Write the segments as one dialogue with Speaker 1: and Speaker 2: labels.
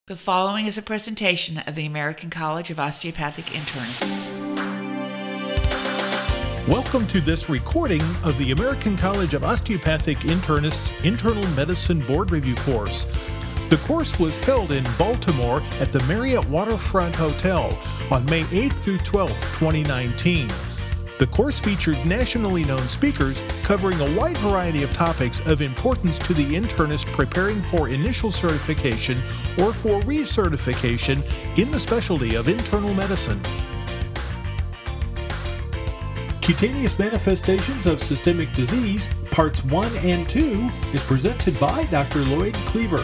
Speaker 1: The following is a presentation of the American College of Osteopathic Internists.
Speaker 2: Welcome to this recording of the American College of Osteopathic Internists Internal Medicine Board Review course. The course was held in Baltimore at the Marriott Waterfront Hotel on May 8th through 12th, 2019. The course featured nationally known speakers covering a wide variety of topics of importance to the internist preparing for initial certification or for recertification in the specialty of internal medicine. Cutaneous Manifestations of Systemic Disease, Parts 1 and 2, is presented by Dr. Lloyd Cleaver.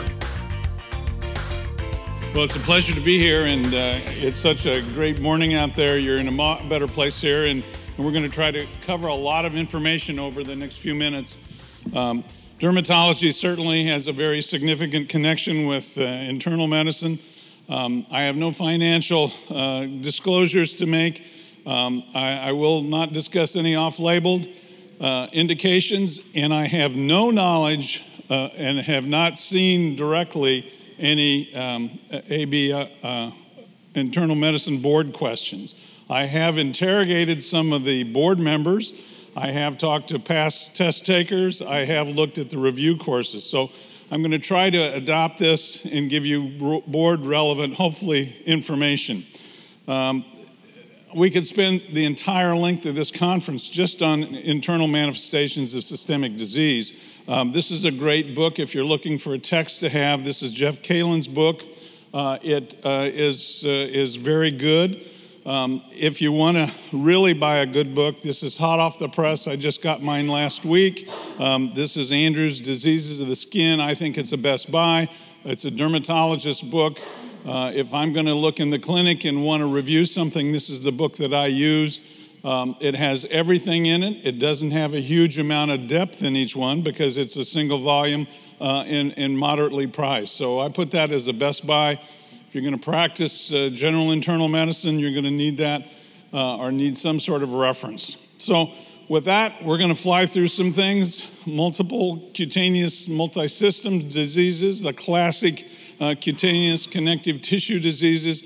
Speaker 3: Well, it's a pleasure to be here, and it's such a great morning out there. You're in a better place here, and we're going to try to cover a lot of information over the next few minutes. Dermatology certainly has a very significant connection with internal medicine. I have no financial disclosures to make. I will not discuss any off-labeled indications, and I have no knowledge and have not seen directly any AB internal medicine board questions. I have interrogated some of the board members. I have talked to past test takers. I have looked at the review courses. So I'm going to try to adopt this and give you board relevant, hopefully, information. We could spend the entire length of this conference just on internal manifestations of systemic disease. This is a great book if you're looking for a text to have. This is Jeff Kalin's book. It is very good. If you want to really buy a good book, this is hot off the press. I just got mine last week. This is Andrew's Diseases of the Skin. I think it's a best buy. It's a dermatologist book. If I'm going to look in the clinic and want to review something, this is the book that I use. It has everything in it. It doesn't have a huge amount of depth in each one because it's a single volume and moderately priced. So I put that as a best buy. If you're going to practice general internal medicine, you're going to need that or need some sort of reference. So with that, we're going to fly through some things. Multiple cutaneous multisystems diseases, the classic cutaneous connective tissue diseases.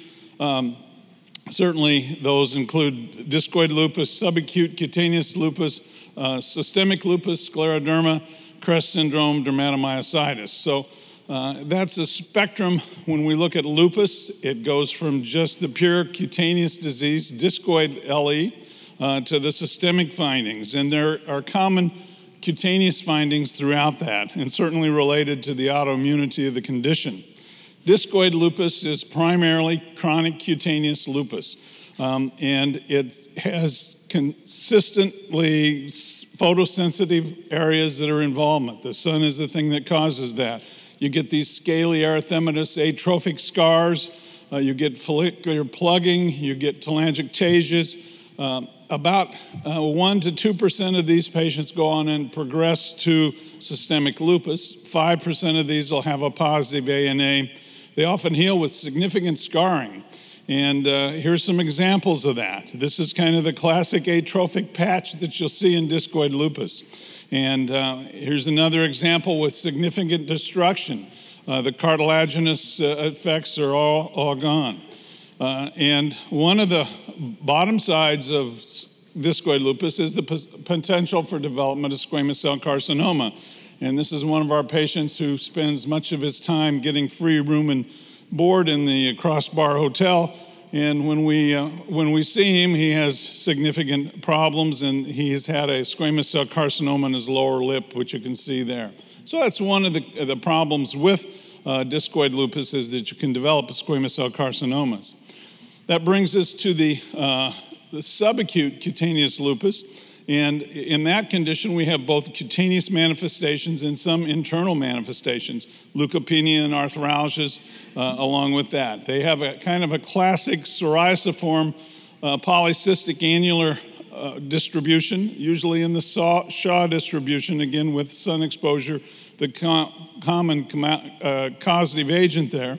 Speaker 3: Certainly those include discoid lupus, subacute cutaneous lupus, systemic lupus, scleroderma, CREST syndrome, dermatomyositis. So that's a spectrum. When we look at lupus, it goes from just the pure cutaneous disease, discoid LE, to the systemic findings. And there are common cutaneous findings throughout that, and certainly related to the autoimmunity of the condition. Discoid lupus is primarily chronic cutaneous lupus, and it has consistently photosensitive areas that are involvement. The sun is the thing that causes that. You get these scaly erythematous atrophic scars, you get follicular plugging, you get telangiectasias. About 1 to 2% of these patients go on and progress to systemic lupus. 5% of these will have a positive ANA. They often heal with significant scarring. And here's some examples of that. This is kind of the classic atrophic patch that you'll see in discoid lupus. And here's another example with significant destruction. The cartilaginous effects are all gone. And one of the bottom sides of discoid lupus is the potential for development of squamous cell carcinoma. And this is one of our patients who spends much of his time getting free room and board in the Crossbar Hotel. And when we see him, he has significant problems, and he has had a squamous cell carcinoma in his lower lip, which you can see there. So that's one of the problems with discoid lupus, is that you can develop squamous cell carcinomas. That brings us to the subacute cutaneous lupus. And in that condition, we have both cutaneous manifestations and some internal manifestations, leukopenia and arthralgias along with that. They have a kind of a classic psoriasiform polycystic annular distribution, usually in the Shaw distribution, again with sun exposure, the common causative agent there.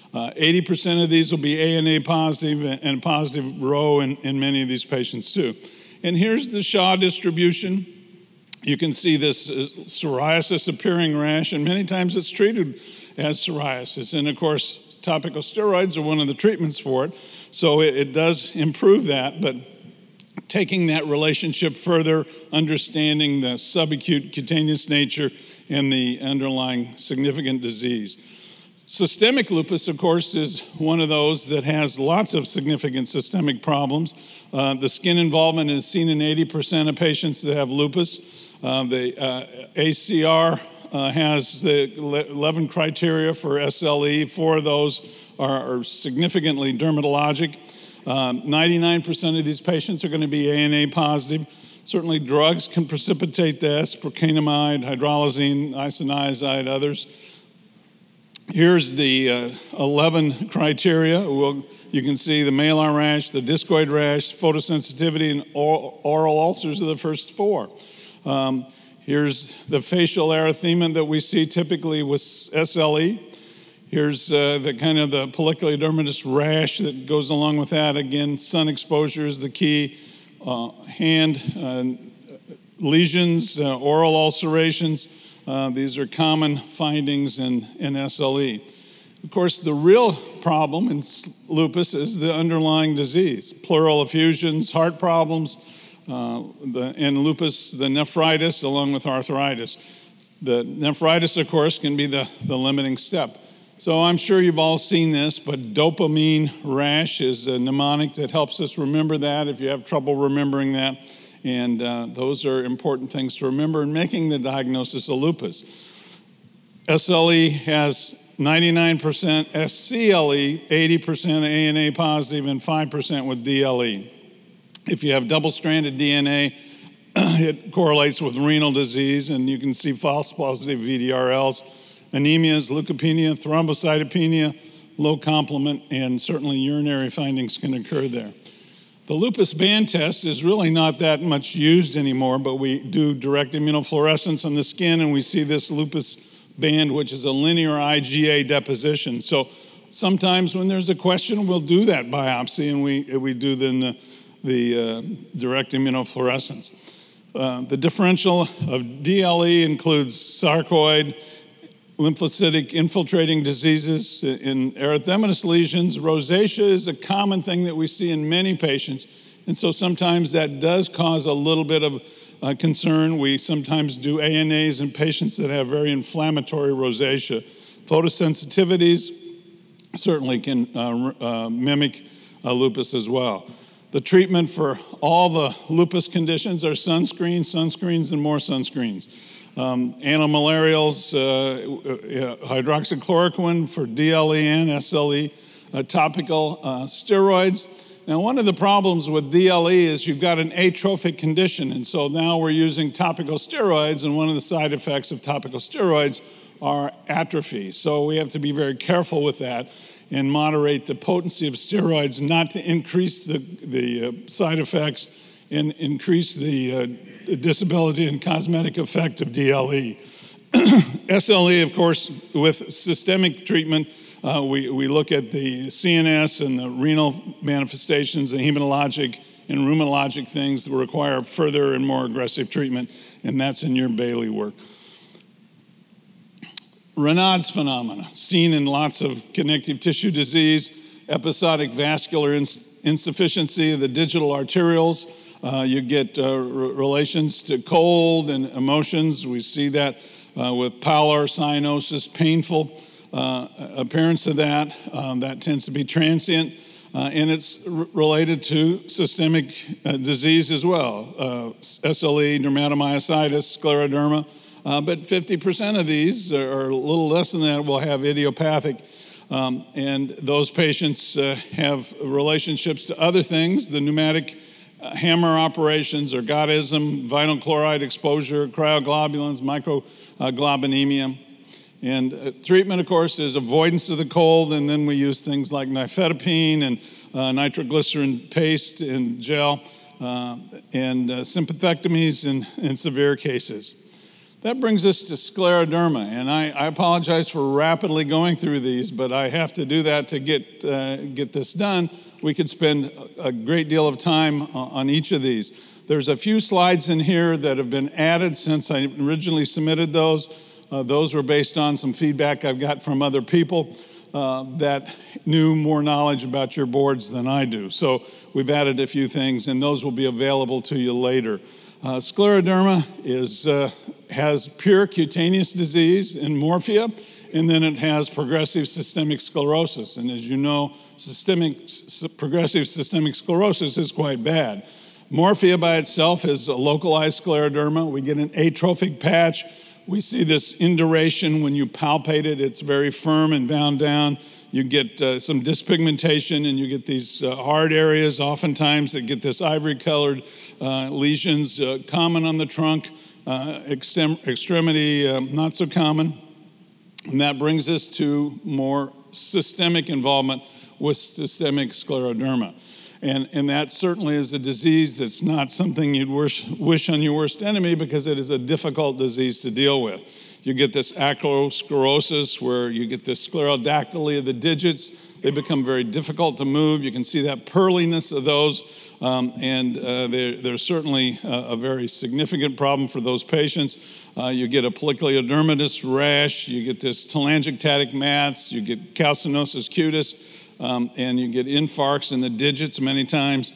Speaker 3: 80% of these will be ANA positive and positive Rho in many of these patients too. And here's the Shaw distribution. You can see this psoriasis appearing rash, and many times it's treated as psoriasis. And of course, topical steroids are one of the treatments for it. So it does improve that, but taking that relationship further, understanding the subacute cutaneous nature and the underlying significant disease. Systemic lupus, of course, is one of those that has lots of significant systemic problems. The skin involvement is seen in 80% of patients that have lupus. The ACR has the 11 criteria for SLE. 4 of those are significantly dermatologic. 99% of these patients are going to be ANA positive. Certainly drugs can precipitate this, procainamide, hydralazine, isoniazid, others. Here's the 11 criteria. You can see the malar rash, the discoid rash, photosensitivity, and oral ulcers are the first 4. Here's the facial erythema that we see typically with SLE. Here's the kind of the folliculodermatous rash that goes along with that. Again, sun exposure is the key. Hand lesions, oral ulcerations. These are common findings in SLE. Of course, the real problem in lupus is the underlying disease. Pleural effusions, heart problems, in lupus, the nephritis along with arthritis. The nephritis, of course, can be the limiting step. So I'm sure you've all seen this, but dopamine rash is a mnemonic that helps us remember that if you have trouble remembering that. And those are important things to remember in making the diagnosis of lupus. SLE has 99% SCLE, 80% ANA positive, and 5% with DLE. If you have double-stranded DNA, it correlates with renal disease, and you can see false positive VDRLs, anemias, leukopenia, thrombocytopenia, low complement, and certainly urinary findings can occur there. The lupus band test is really not that much used anymore, but we do direct immunofluorescence on the skin, and we see this lupus band, which is a linear IgA deposition. So sometimes when there's a question, we'll do that biopsy, and we do then the direct immunofluorescence. The differential of DLE includes sarcoid, lymphocytic infiltrating diseases in erythematous lesions. Rosacea is a common thing that we see in many patients, and so sometimes that does cause a little bit of concern. We sometimes do ANAs in patients that have very inflammatory rosacea. Photosensitivities certainly can mimic lupus as well. The treatment for all the lupus conditions are sunscreens, and more sunscreens. Antimalarials, hydroxychloroquine for DLE and SLE, topical steroids. Now, one of the problems with DLE is you've got an atrophic condition, and so now we're using topical steroids, and one of the side effects of topical steroids are atrophy. So we have to be very careful with that and moderate the potency of steroids, not to increase the side effects and increase the disability and cosmetic effect of DLE. SLE, of course, with systemic treatment, we look at the CNS and the renal manifestations, the hematologic and rheumatologic things that require further and more aggressive treatment, and that's in your Bailey work. Raynaud's phenomena, seen in lots of connective tissue disease, episodic vascular insufficiency of the digital arterioles. You get relations to cold and emotions. We see that with pallor, cyanosis, painful appearance of that. That tends to be transient, and it's related to systemic disease as well. SLE, dermatomyositis, scleroderma. But 50% of these, or a little less than that, will have idiopathic. And those patients have relationships to other things, the pneumatic hammer operations, ergotism, vinyl chloride exposure, cryoglobulins, microglobinemia. And treatment, of course, is avoidance of the cold, and then we use things like nifedipine and nitroglycerin paste and gel, and sympathectomies in severe cases. That brings us to scleroderma, and I apologize for rapidly going through these, but I have to do that to get this done. We could spend a great deal of time on each of these. There's a few slides in here that have been added since I originally submitted those. Those were based on some feedback I've got from other people. that knew more knowledge about your boards than I do. So we've added a few things, and those will be available to you later. Scleroderma has pure cutaneous disease in morphia, and then it has progressive systemic sclerosis. And as you know, progressive systemic sclerosis is quite bad. Morphia by itself is a localized scleroderma. We get an atrophic patch. We see this induration when you palpate it. It's very firm and bound down. You get some dyspigmentation, and you get these hard areas oftentimes that get this ivory-colored lesions, common on the trunk, extremity not so common. And that brings us to more systemic involvement with systemic scleroderma. And that certainly is a disease that's not something you'd wish on your worst enemy, because it is a difficult disease to deal with. You get this atherosclerosis where you get this sclerodactyly of the digits. They become very difficult to move. You can see that pearliness of those, and they're certainly a very significant problem for those patients. You get a poikilodermatous rash. You get this telangiectatic mats. You get calcinosis cutis. And you get infarcts in the digits many times.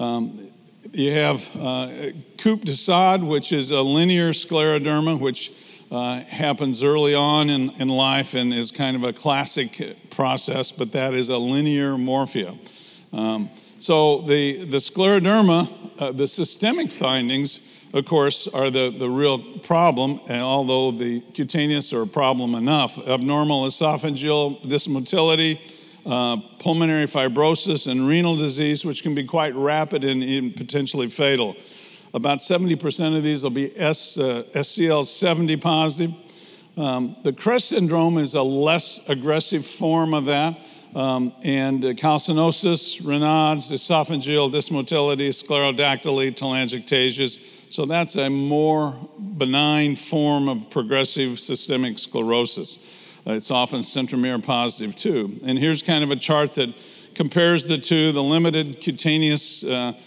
Speaker 3: You have coupe de Sade, which is a linear scleroderma, which happens early on in life and is kind of a classic process, but that is a linear morphia. So the scleroderma, the systemic findings, of course, are the real problem, and although the cutaneous are a problem enough. Abnormal esophageal dysmotility, pulmonary fibrosis, and renal disease, which can be quite rapid and even potentially fatal. About 70% of these will be SCL70 positive. The CREST syndrome is a less aggressive form of that, and calcinosis, Raynaud's, esophageal dysmotility, sclerodactyly, telangiectasias. So that's a more benign form of progressive systemic sclerosis. It's often centromere positive too. And here's kind of a chart that compares the two. The limited cutaneous,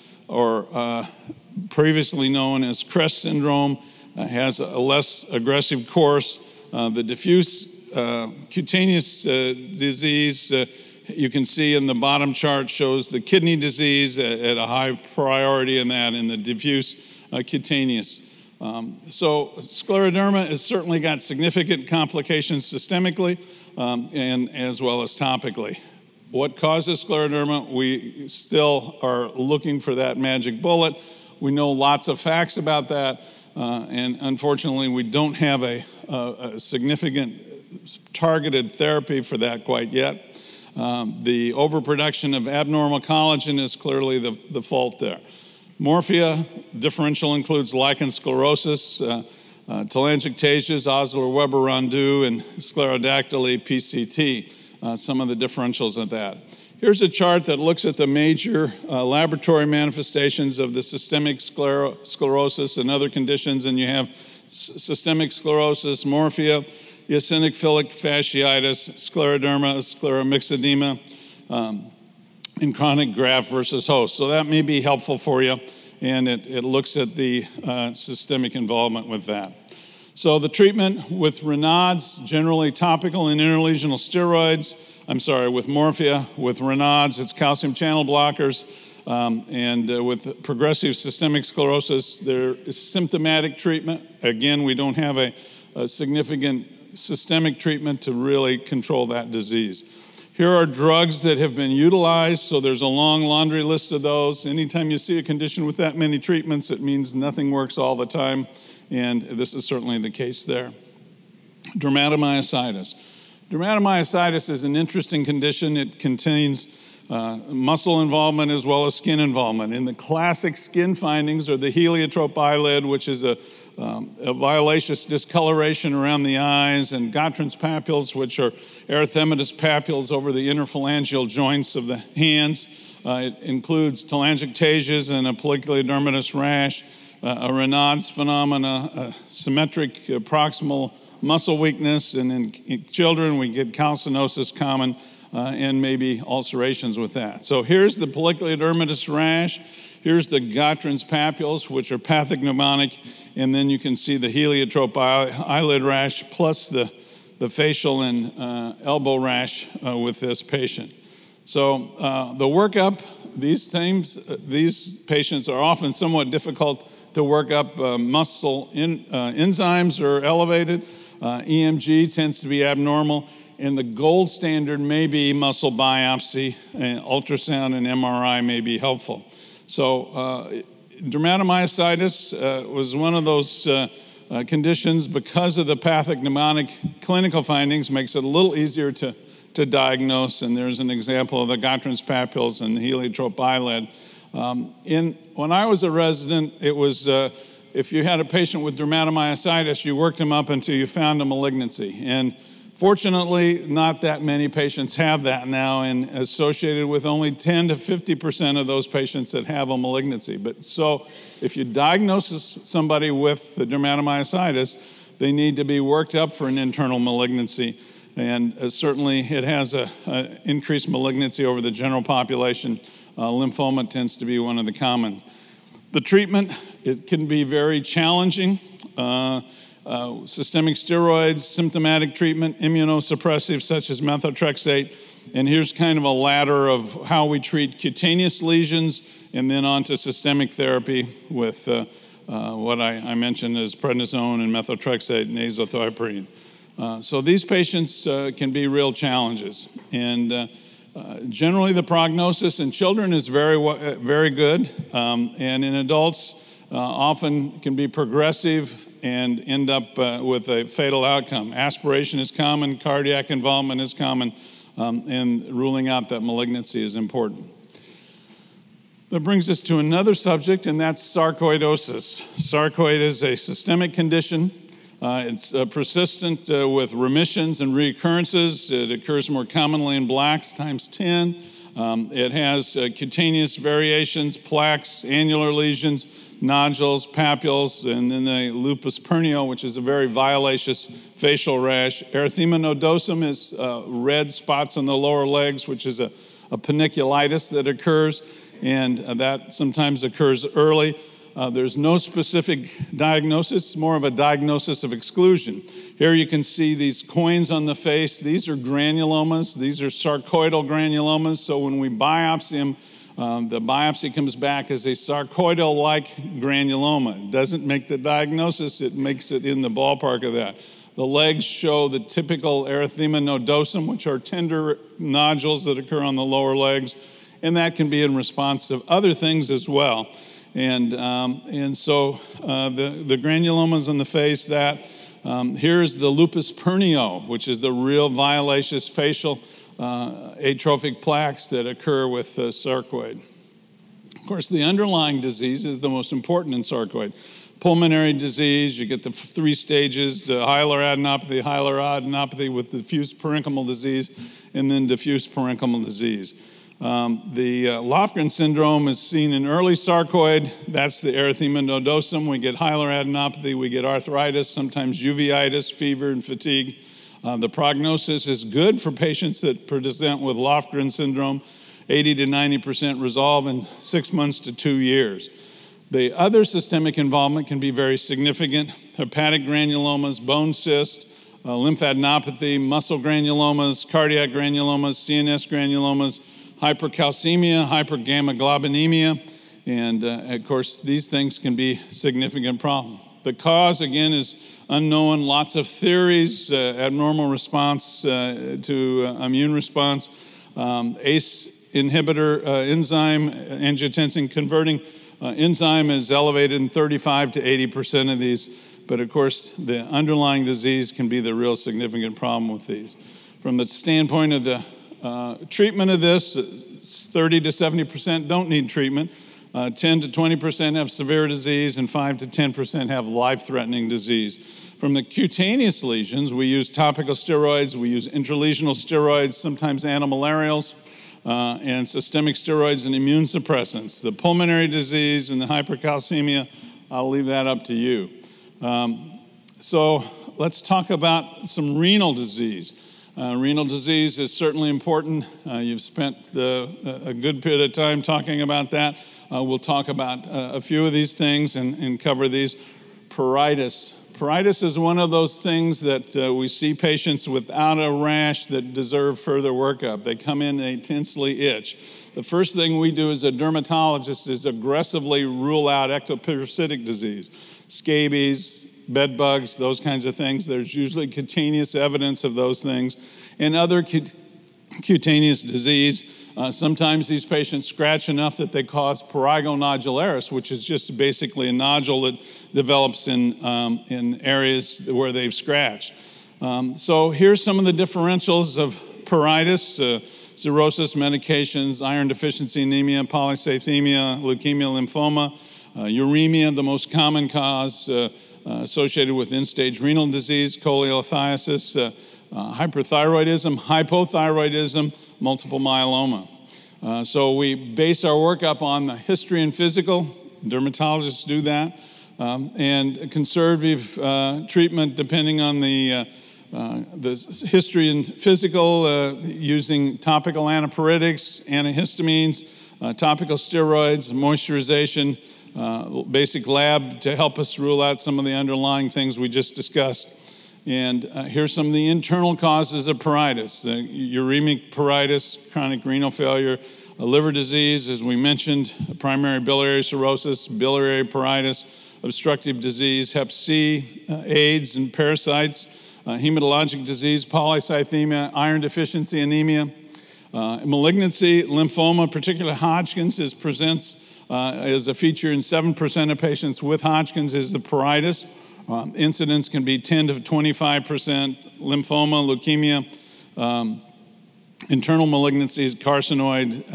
Speaker 3: or previously known as CREST syndrome, has a less aggressive course. The diffuse cutaneous disease, you can see in the bottom chart, shows the kidney disease at a high priority in that, in the diffuse cutaneous. So scleroderma has certainly got significant complications systemically and as well as topically. What causes scleroderma? We still are looking for that magic bullet. We know lots of facts about that, and unfortunately we don't have a significant targeted therapy for that quite yet. The overproduction of abnormal collagen is clearly the fault there. Morphia differential includes lichen sclerosis, telangiectasias, Osler-Weber-Rondeau, and sclerodactyly PCT, some of the differentials of that. Here's a chart that looks at the major laboratory manifestations of the systemic sclerosis and other conditions, and you have systemic sclerosis, morphia, eosinophilic fasciitis, scleroderma, scleromyxedema, in chronic graft versus host. So that may be helpful for you, and it looks at the systemic involvement with that. So the treatment with Raynaud's, generally topical and interlesional steroids. With morphia. With Raynaud's, it's calcium channel blockers. And with progressive systemic sclerosis, there is symptomatic treatment. Again, we don't have a significant systemic treatment to really control that disease. Here are drugs that have been utilized, so there's a long laundry list of those. Anytime you see a condition with that many treatments, it means nothing works all the time, and this is certainly the case there. Dermatomyositis. Dermatomyositis is an interesting condition. It contains muscle involvement as well as skin involvement. And the classic skin findings are the heliotrope eyelid, which is a violaceous discoloration around the eyes, and Gottron's papules, which are erythematous papules over the interphalangeal joints of the hands. It includes telangiectasias and a poikilodermatous rash, a Raynaud's phenomena, a symmetric proximal muscle weakness, and in children we get calcinosis common, and maybe ulcerations with that. So here's the poikilodermatous rash. Here's the Gottron's papules, which are pathognomonic, and then you can see the heliotrope eyelid rash plus the the facial and elbow rash with this patient. So the workup, these patients are often somewhat difficult to work up. Muscle enzymes are elevated. EMG tends to be abnormal. And the gold standard may be muscle biopsy, and ultrasound and MRI may be helpful. So dermatomyositis was one of those conditions, because of the pathognomonic clinical findings, makes it a little easier to diagnose. And there's an example of the Gottron's papules and heliotrope eyelid. When I was a resident, it was if you had a patient with dermatomyositis, you worked him up until you found a malignancy. And fortunately, not that many patients have that now, and associated with only 10 to 50% of those patients that have a malignancy. But so if you diagnose somebody with the dermatomyositis, they need to be worked up for an internal malignancy. And certainly it has an increased malignancy over the general population. Lymphoma tends to be one of the commons. The treatment, it can be very challenging. Systemic steroids, symptomatic treatment, immunosuppressive such as methotrexate. And here's kind of a ladder of how we treat cutaneous lesions, and then on to systemic therapy with what I mentioned as prednisone and methotrexate and azathioprine. So these patients can be real challenges. And generally the prognosis in children is very good, and in adults often can be progressive and end up with a fatal outcome. Aspiration is common, cardiac involvement is common, and ruling out that malignancy is important. That brings us to another subject, and that's sarcoidosis. Sarcoid is a systemic condition. It's persistent with remissions and reoccurrences. It occurs more commonly in blacks times 10. It has cutaneous variations, plaques, annular lesions, nodules, papules, and then the lupus pernio, which is a very violaceous facial rash. Erythema nodosum is red spots on the lower legs, which is a paniculitis that occurs, and that sometimes occurs early. There's no specific diagnosis, it's more of a diagnosis of exclusion. Here you can see these coins on the face. These are granulomas. These are sarcoidal granulomas, so when we biopsy them, the biopsy comes back as a sarcoidal-like granuloma. It doesn't make the diagnosis, it makes it in the ballpark of that. The legs show the typical erythema nodosum, which are tender nodules that occur on the lower legs, and that can be in response to other things as well. And so the granulomas on the face, here is the lupus pernio, which is the real violaceous facial atrophic plaques that occur with sarcoid. Of course, the underlying disease is the most important in sarcoid. Pulmonary disease, you get the 3 stages, hilar adenopathy with diffuse parenchymal disease, and then diffuse parenchymal disease. The Lofgren syndrome is seen in early sarcoid. That's the erythema nodosum. We get hilar adenopathy, we get arthritis, sometimes uveitis, fever, and fatigue. The prognosis is good for patients that present with Lofgren syndrome. 80 to 90% resolve in 6 months to 2 years. The other systemic involvement can be very significant. Hepatic granulomas, bone cyst, lymphadenopathy, muscle granulomas, cardiac granulomas, CNS granulomas, hypercalcemia, hypergammaglobulinemia, and of course these things can be significant problem. The cause, again, is unknown. Lots of theories, abnormal response to immune response, ACE inhibitor enzyme, angiotensin converting enzyme is elevated in 35 to 80% of these, but of course the underlying disease can be the real significant problem with these. From the standpoint of the treatment of this, 30 to 70% don't need treatment. 10 to 20% have severe disease, and 5 to 10% have life-threatening disease. From the cutaneous lesions, we use topical steroids, we use intralesional steroids, sometimes antimalarials, and systemic steroids and immune suppressants. The pulmonary disease and the hypercalcemia, I'll leave that up to you. So let's talk about some renal disease. Renal disease is certainly important. You've spent a good bit of time talking about that. We'll talk about a few of these things and cover these. Pruritus. Pruritus is one of those things that we see patients without a rash that deserve further workup. They come in, they intensely itch. The first thing we do as a dermatologist is aggressively rule out ectoparasitic disease, scabies, bed bugs, those kinds of things. There's usually cutaneous evidence of those things. And other cutaneous disease, sometimes these patients scratch enough that they cause prurigo nodularis, which is just basically a nodule that develops in areas where they've scratched. So here's some of the differentials of pruritus, cirrhosis, medications, iron deficiency anemia, polycythemia, leukemia, lymphoma, uremia, the most common cause associated with end-stage renal disease, cholelithiasis, hyperthyroidism, hypothyroidism, multiple myeloma. So we base our workup on the history and physical. Dermatologists do that. And conservative treatment depending on the history and physical, using topical antipyretics, antihistamines, topical steroids, moisturization, basic lab to help us rule out some of the underlying things we just discussed. And here's some of the internal causes of pruritus: uremic pruritus, chronic renal failure, liver disease, as we mentioned, primary biliary cirrhosis, biliary pruritus, obstructive disease, Hep C, AIDS and parasites, hematologic disease, polycythemia, iron deficiency anemia, malignancy, lymphoma, particularly Hodgkin's, presents as a feature in 7% of patients with Hodgkin's is the pruritus. Incidence can be 10 to 25%, lymphoma, leukemia, internal malignancies, carcinoid,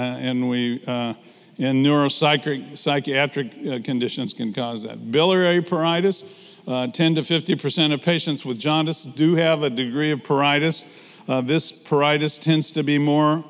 Speaker 3: and neuropsychiatric conditions can cause that. Biliary pruritus, 10 to 50% of patients with jaundice do have a degree of pruritus. This pruritus tends to be more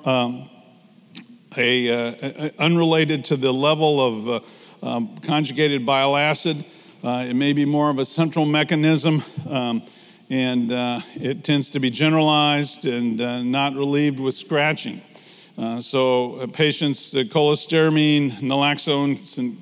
Speaker 3: unrelated to the level of conjugated bile acid. It may be more of a central mechanism, and it tends to be generalized and not relieved with scratching. So patients, cholestyramine, naloxone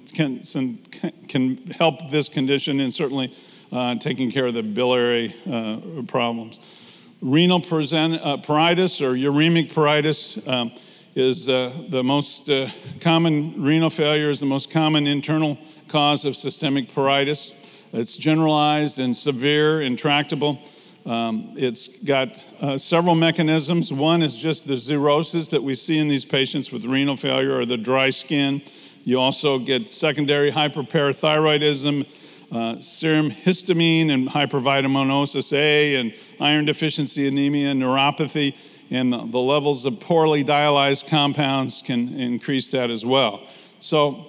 Speaker 3: can help this condition, and certainly taking care of the biliary problems. Renal pruritus or uremic pruritus is the most common. Renal failure is the most common internal cause of systemic pruritus. It's generalized and severe, intractable. It's got several mechanisms. One is just the xerosis that we see in these patients with renal failure or the dry skin. You also get secondary hyperparathyroidism, serum histamine and hypervitaminosis A, and iron deficiency anemia, neuropathy, and the levels of poorly dialyzed compounds can increase that as well. So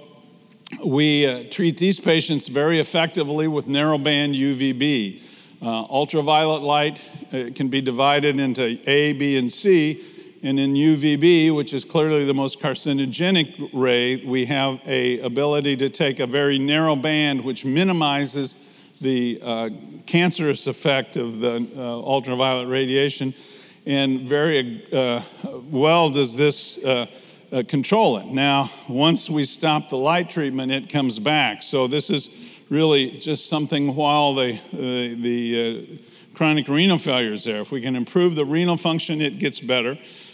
Speaker 3: we treat these patients very effectively with narrowband UVB. Ultraviolet light can be divided into A, B, and C. And in UVB, which is clearly the most carcinogenic ray, we have an ability to take a very narrow band which minimizes the cancerous effect of the ultraviolet radiation. And very well does this control it. Now, once we stop the light treatment, it comes back. So this is really just something while the chronic renal failure is there. If we can improve the renal function, it gets better.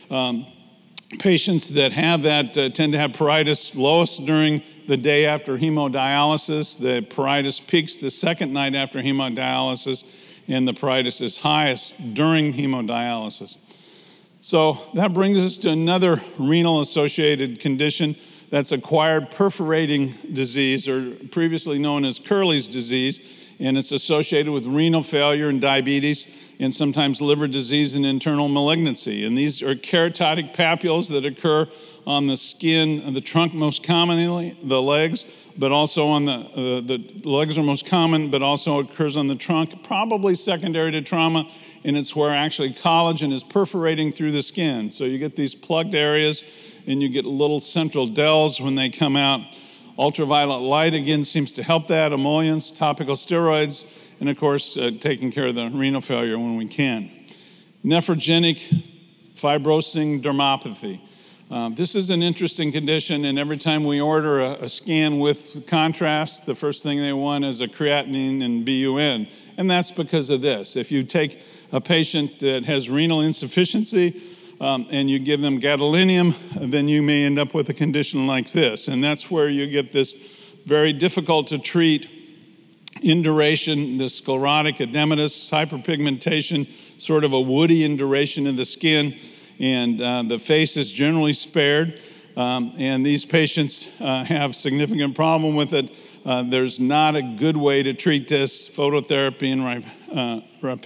Speaker 3: Patients that have that tend to have pruritus lowest during the day after hemodialysis. The pruritus peaks the second night after hemodialysis, and the pruritus is highest during hemodialysis. So that brings us to another renal-associated condition. That's acquired perforating disease, or previously known as Curley's disease, and it's associated with renal failure and diabetes, and sometimes liver disease and internal malignancy. And these are keratotic papules that occur on the skin, the trunk most commonly, the legs, but also on the legs are most common, but also occurs on the trunk, probably secondary to trauma, and it's where actually collagen is perforating through the skin. So you get these plugged areas, and you get little central dells when they come out. Ultraviolet light, again, seems to help that, emollients, topical steroids, and of course, taking care of the renal failure when we can. Nephrogenic fibrosing dermopathy. This is an interesting condition, and every time we order a scan with contrast, the first thing they want is a creatinine and BUN, and that's because of this. If you take a patient that has renal insufficiency and you give them gadolinium, then you may end up with a condition like this, and that's where you get this very difficult to treat induration, the sclerotic edematous, hyperpigmentation, sort of a woody induration of the skin, and the face is generally spared, and these patients have significant problem with it. There's not a good way to treat this. Phototherapy and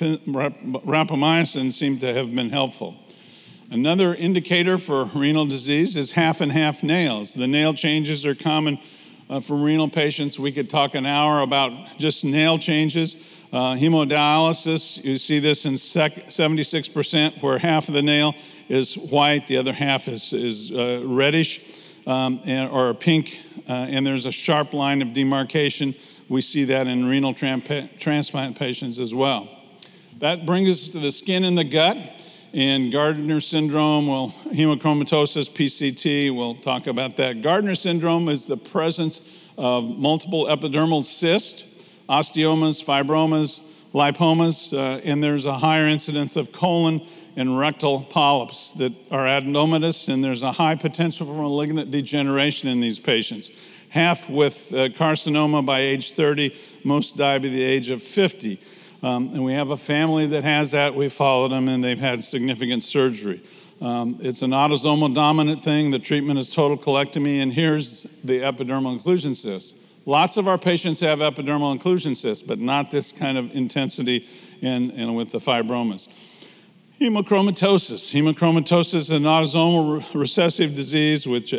Speaker 3: rapamycin seem to have been helpful. Another indicator for renal disease is half and half nails. The nail changes are common for renal patients. We could talk an hour about just nail changes. Hemodialysis, you see this in 76%, where half of the nail is white, the other half is reddish or pink, and there's a sharp line of demarcation. We see that in renal transplant patients as well. That brings us to the skin and the gut, and Gardner syndrome, hemochromatosis, PCT, we'll talk about that. Gardner syndrome is the presence of multiple epidermal cysts, osteomas, fibromas, lipomas, and there's a higher incidence of colon and rectal polyps that are adenomatous, and there's a high potential for malignant degeneration in these patients. Half with carcinoma by age 30, most die by the age of 50. And we have a family that has that. We followed them, and they've had significant surgery. It's an autosomal dominant thing. The treatment is total colectomy, and here's the epidermal inclusion cyst. Lots of our patients have epidermal inclusion cysts, but not this kind of intensity and with the fibromas. Hemochromatosis. Hemochromatosis is an autosomal recessive disease with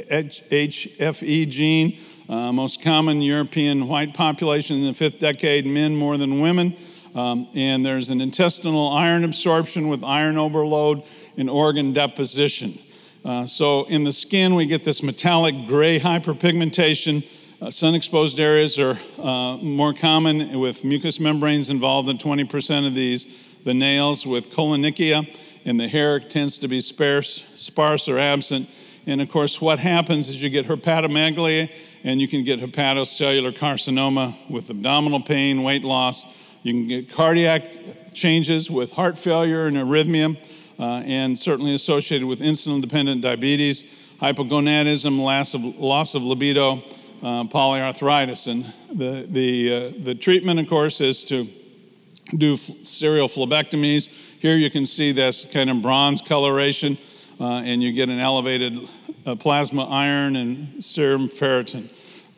Speaker 3: HFE gene, most common European white population in the 5th decade, men more than women. And there's an intestinal iron absorption with iron overload and organ deposition. So in the skin, we get this metallic gray hyperpigmentation. Sun-exposed areas are more common with mucous membranes involved in 20% of these. The nails with colonychia, and the hair tends to be sparse or absent. And of course, what happens is you get hepatomegaly, and you can get hepatocellular carcinoma with abdominal pain, weight loss. You can get cardiac changes with heart failure and arrhythmia, and certainly associated with insulin-dependent diabetes, hypogonadism, loss of libido, polyarthritis. And the treatment, of course, is to do serial phlebectomies. Here you can see this kind of bronze coloration, and you get an elevated plasma iron and serum ferritin.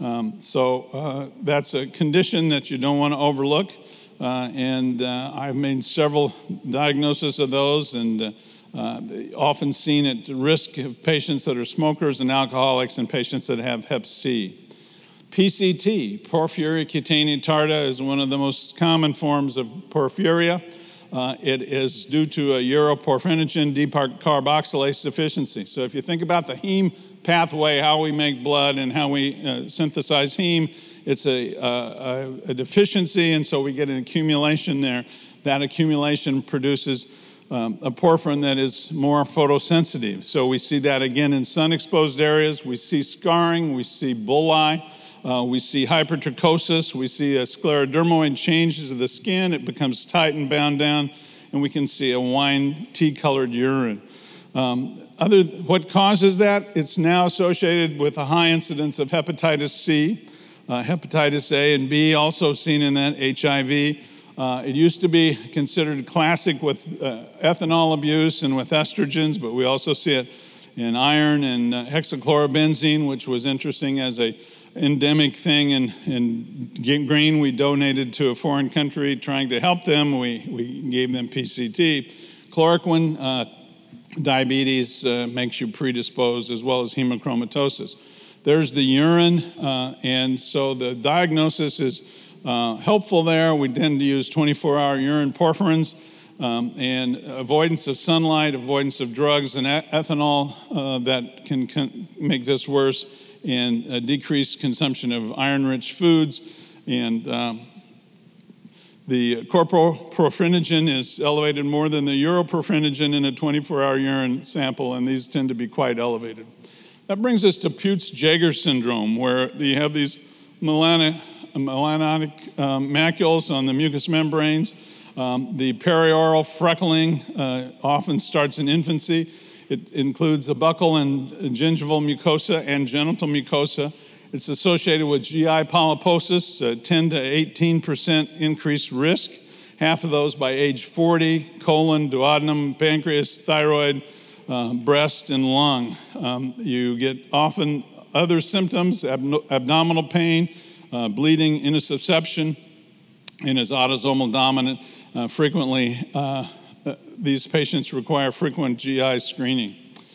Speaker 3: So that's a condition that you don't want to overlook, and I've made several diagnoses of those, and often seen at risk of patients that are smokers and alcoholics and patients that have Hep C. PCT, porphyria cutanea tarda, is one of the most common forms of porphyria. It is due to a uroporphyrinogen decarboxylase deficiency. So if you think about the heme pathway, how we make blood and how we synthesize heme, it's a deficiency, and so we get an accumulation there. That accumulation produces a porphyrin that is more photosensitive. So we see that again in sun-exposed areas. We see scarring, we see bullae. We see hypertrichosis, we see a sclerodermoid changes of the skin, it becomes tight and bound down, and we can see a wine tea-colored urine. What causes that? It's now associated with a high incidence of hepatitis C, hepatitis A and B, also seen in that HIV. It used to be considered classic with ethanol abuse and with estrogens, but we also see it in iron and hexachlorobenzene, which was interesting as a endemic thing in green. We donated to a foreign country trying to help them. We gave them PCT. Chloroquine, diabetes makes you predisposed, as well as hemochromatosis. There's the urine, and so the diagnosis is helpful there. We tend to use 24-hour urine porphyrins, and avoidance of sunlight, avoidance of drugs and ethanol that can make this worse, and a decreased consumption of iron-rich foods. And The corporophrenogen is elevated more than the uroprophrenogen in a 24-hour urine sample, and these tend to be quite elevated. That brings us to Peutz-Jeghers syndrome, where you have these melanotic macules on the mucous membranes. The perioral freckling often starts in infancy. It includes the buccal and gingival mucosa and genital mucosa. It's associated with GI polyposis, 10 to 18% increased risk. Half of those by age 40, colon, duodenum, pancreas, thyroid, breast, and lung. You get often other symptoms, abdominal pain, bleeding, intussusception, and is autosomal dominant. Frequently, these patients require frequent GI screening.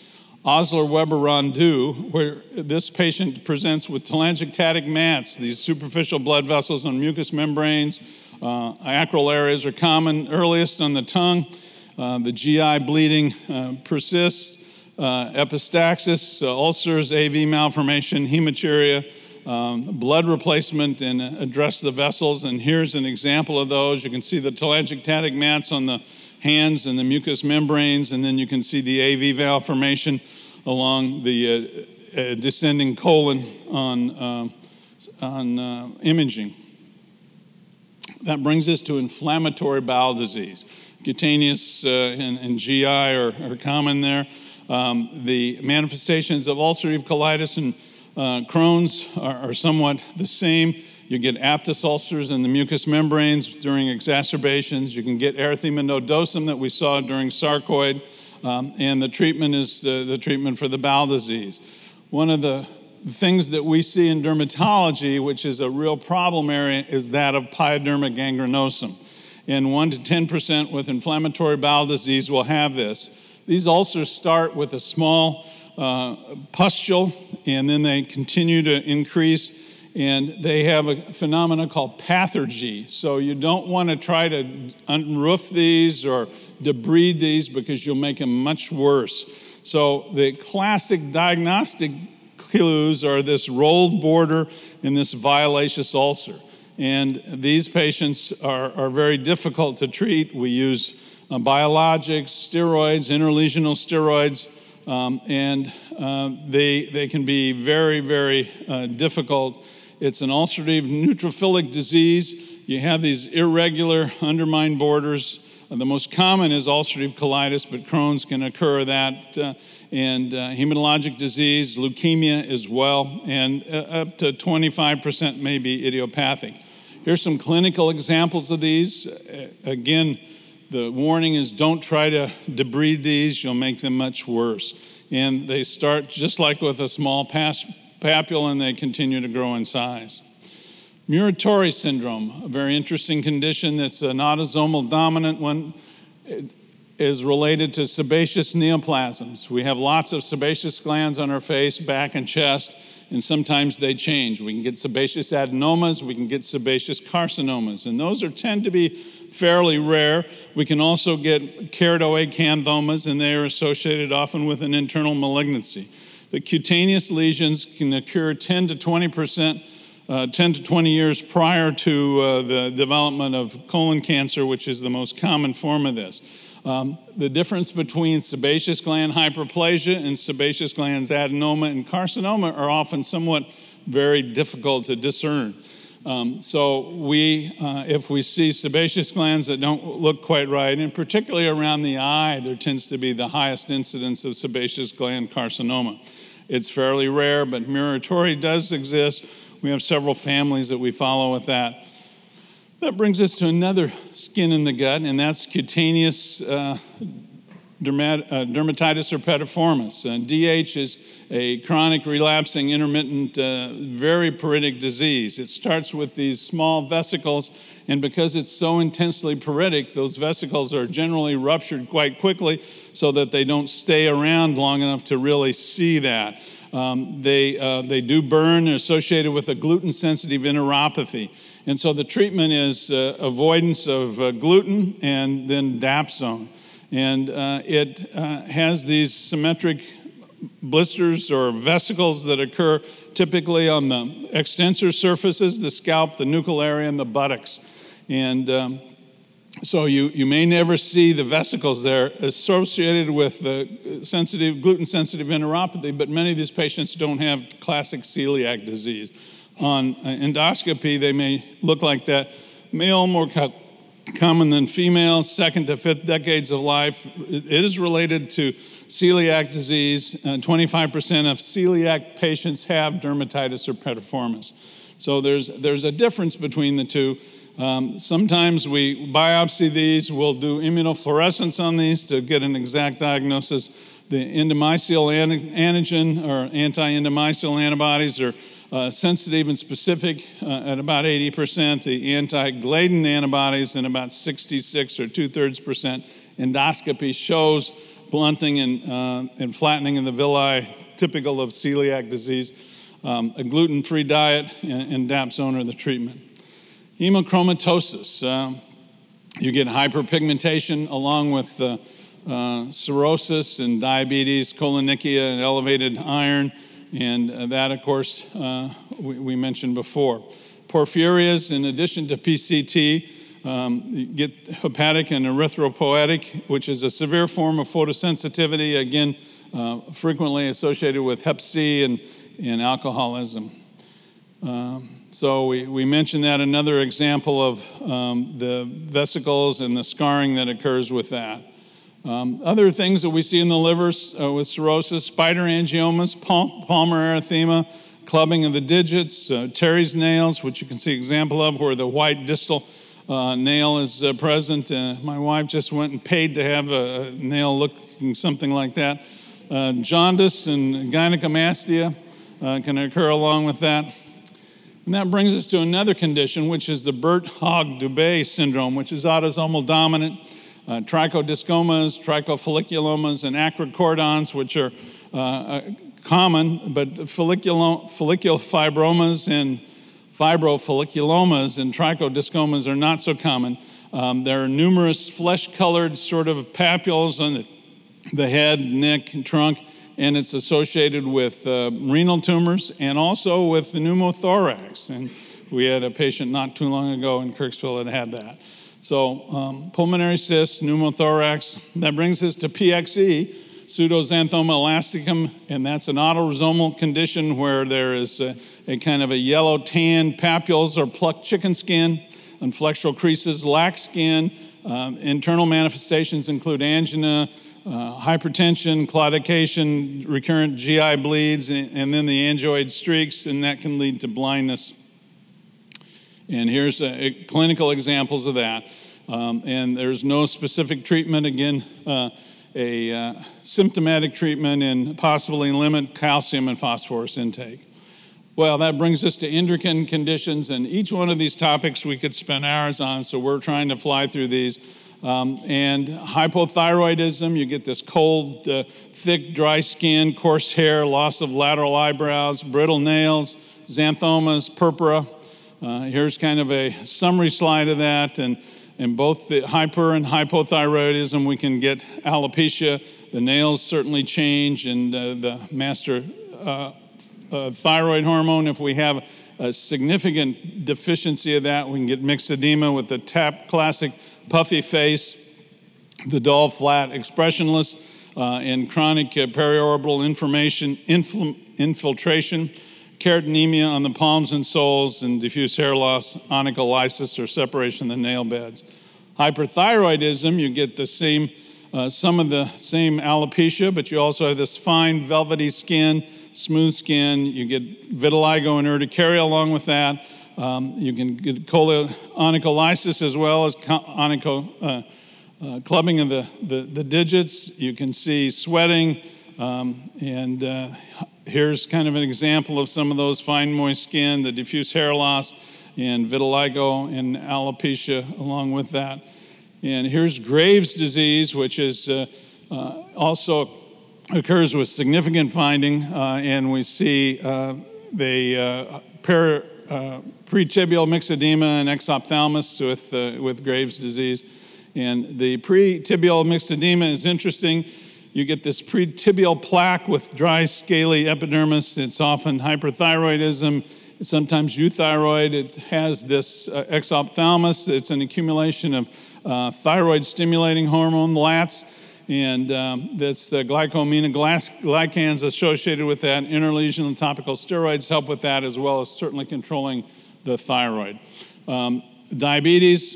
Speaker 3: Osler-Weber-Rondeau, where this patient presents with telangiectatic mats, these superficial blood vessels on mucous membranes. Acral areas are common, earliest on the tongue. The GI bleeding persists. Epistaxis, ulcers, AV malformation, hematuria, blood replacement, and address the vessels. And here's an example of those. You can see the telangiectatic mats on the hands and the mucous membranes, and then you can see the AV valve formation along the descending colon on imaging. That brings us to inflammatory bowel disease. Cutaneous and GI are common there. The manifestations of ulcerative colitis and Crohn's are somewhat the same. You get aphthous ulcers in the mucous membranes during exacerbations. You can get erythema nodosum that we saw during sarcoid, and the treatment is the treatment for the bowel disease. One of the things that we see in dermatology, which is a real problem area, is that of pyoderma gangrenosum. And 1 to 10% with inflammatory bowel disease will have this. These ulcers start with a small pustule, and then they continue to increase, and they have a phenomenon called pathergy. So you don't want to try to unroof these or debride these because you'll make them much worse. So the classic diagnostic clues are this rolled border and this violaceous ulcer. And these patients are very difficult to treat. We use biologics, steroids, interlesional steroids, and they can be very, very difficult. It's an ulcerative neutrophilic disease. You have these irregular undermined borders. The most common is ulcerative colitis, but Crohn's can occur that, and hematologic disease, leukemia as well, and up to 25% may be idiopathic. Here's some clinical examples of these. Again, the warning is don't try to debride these. You'll make them much worse. And they start just like with a small papule, and they continue to grow in size. Muratori syndrome, a very interesting condition that's an autosomal dominant one. It is related to sebaceous neoplasms. We have lots of sebaceous glands on our face, back, and chest, and sometimes they change. We can get sebaceous adenomas, we can get sebaceous carcinomas, and those tend to be fairly rare. We can also get keratoacanthomas, and they are associated often with an internal malignancy. The cutaneous lesions can occur 10 to 20 years prior to the development of colon cancer, which is the most common form of this. The difference between sebaceous gland hyperplasia and sebaceous glands adenoma and carcinoma are often somewhat very difficult to discern. So if we see sebaceous glands that don't look quite right, and particularly around the eye, there tends to be the highest incidence of sebaceous gland carcinoma. It's fairly rare, but Muratori does exist. We have several families that we follow with that. That brings us to another skin in the gut, and that's cutaneous dermatitis herpetiformis. DH is a chronic, relapsing, intermittent, very pruritic disease. It starts with these small vesicles, and because it's so intensely pruritic, those vesicles are generally ruptured quite quickly so that they don't stay around long enough to really see that. They do burn, associated with a gluten-sensitive enteropathy. And so the treatment is avoidance of gluten and then dapsone. And it has these symmetric blisters or vesicles that occur typically on the extensor surfaces, the scalp, the nuchal area, and the buttocks. And so you may never see the vesicles there associated with the gluten-sensitive enteropathy, but many of these patients don't have classic celiac disease. On endoscopy, they may look like that. Male, more common than female, 2nd to 5th decades of life. It is related to celiac disease. 25% of celiac patients have dermatitis or piriformis. So there's a difference between the two. Sometimes we biopsy these. We'll do immunofluorescence on these to get an exact diagnosis. The endomysial antigen or anti-endomysial antibodies are sensitive and specific at about 80%. The anti-gliadin antibodies in about 66 or 2/3%. Endoscopy shows blunting and flattening in the villi, typical of celiac disease. A gluten-free diet and dapsone are the treatment. Hemochromatosis. You get hyperpigmentation along with cirrhosis and diabetes, colonychia, and elevated iron. And that, of course, we mentioned before. Porphyrias, in addition to PCT, you get hepatic and erythropoietic, which is a severe form of photosensitivity, again, frequently associated with hep C and alcoholism. So we mentioned that, another example of the vesicles and the scarring that occurs with that. Other things that we see in the livers with cirrhosis: spider angiomas, palmar erythema, clubbing of the digits, Terry's nails, which you can see example of where the white distal nail is present. My wife just went and paid to have a nail looking something like that. Jaundice and gynecomastia can occur along with that. And that brings us to another condition, which is the Birt-Hogg-Dubé syndrome, which is autosomal dominant. Trichodiscomas, trichofolliculomas, and acrocordons, which are common, but folliculofibromas and fibrofolliculomas and trichodiscomas are not so common. There are numerous flesh-colored sort of papules on the head, neck, and trunk, and it's associated with renal tumors and also with the pneumothorax. And we had a patient not too long ago in Kirksville that had that. So pulmonary cysts, pneumothorax. That brings us to PXE, pseudoxanthoma elasticum, and that's an autosomal condition where there is a kind of a yellow-tan papules or plucked chicken skin, and flexural creases, lax skin. Internal manifestations include angina, hypertension, claudication, recurrent GI bleeds, and then the angioid streaks, and that can lead to blindness. And here's clinical examples of that. And there's no specific treatment. Again, a symptomatic treatment and possibly limit calcium and phosphorus intake. Well, that brings us to endocrine conditions, and each one of these topics we could spend hours on, so we're trying to fly through these. And hypothyroidism, you get this cold, thick, dry skin, coarse hair, loss of lateral eyebrows, brittle nails, xanthomas, purpura. Here's kind of a summary slide of that, and in both the hyper and hypothyroidism, we can get alopecia. The nails certainly change, and the master thyroid hormone, if we have a significant deficiency of that, we can get myxedema with the classic puffy face, the dull, flat, expressionless, and chronic periorbital infiltration, keratonemia on the palms and soles, and diffuse hair loss, onycholysis, or separation of the nail beds. Hyperthyroidism, you get the same, some of the same alopecia, but you also have this fine, velvety skin, smooth skin. You get vitiligo and urticaria along with that. You can get onycholysis as well as clubbing of the digits. You can see sweating, and here's kind of an example of some of those fine, moist skin, the diffuse hair loss, and vitiligo and alopecia along with that. And here's Graves' disease, which is also occurs with significant finding, and we see the pretibial myxedema and exophthalmos with Graves' disease. And the pretibial myxedema is interesting. You get this pretibial plaque with dry, scaly epidermis. It's often hyperthyroidism. sometimes euthyroid. It has this exophthalmos. It's an accumulation of thyroid-stimulating hormone, LATs, and that's the glycosaminoglycans associated with that. Interlesional topical steroids help with that, as well as certainly controlling the thyroid. Diabetes,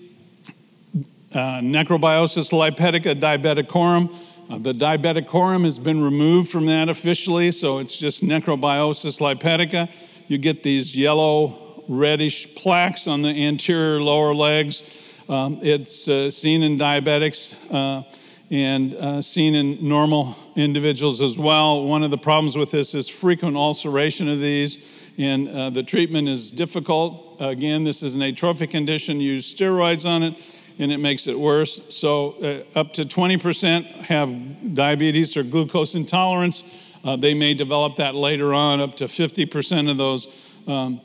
Speaker 3: necrobiosis lipidica diabeticorum. The diabeticorum has been removed from that officially, so it's just necrobiosis lipidica. You get these yellow, reddish plaques on the anterior lower legs. It's seen in diabetics and seen in normal individuals as well. One of the problems with this is frequent ulceration of these, and the treatment is difficult. Again, this is an atrophic condition. Use steroids on it, and it makes it worse. So up to 20% have diabetes or glucose intolerance. They may develop that later on, up to 50% of those. And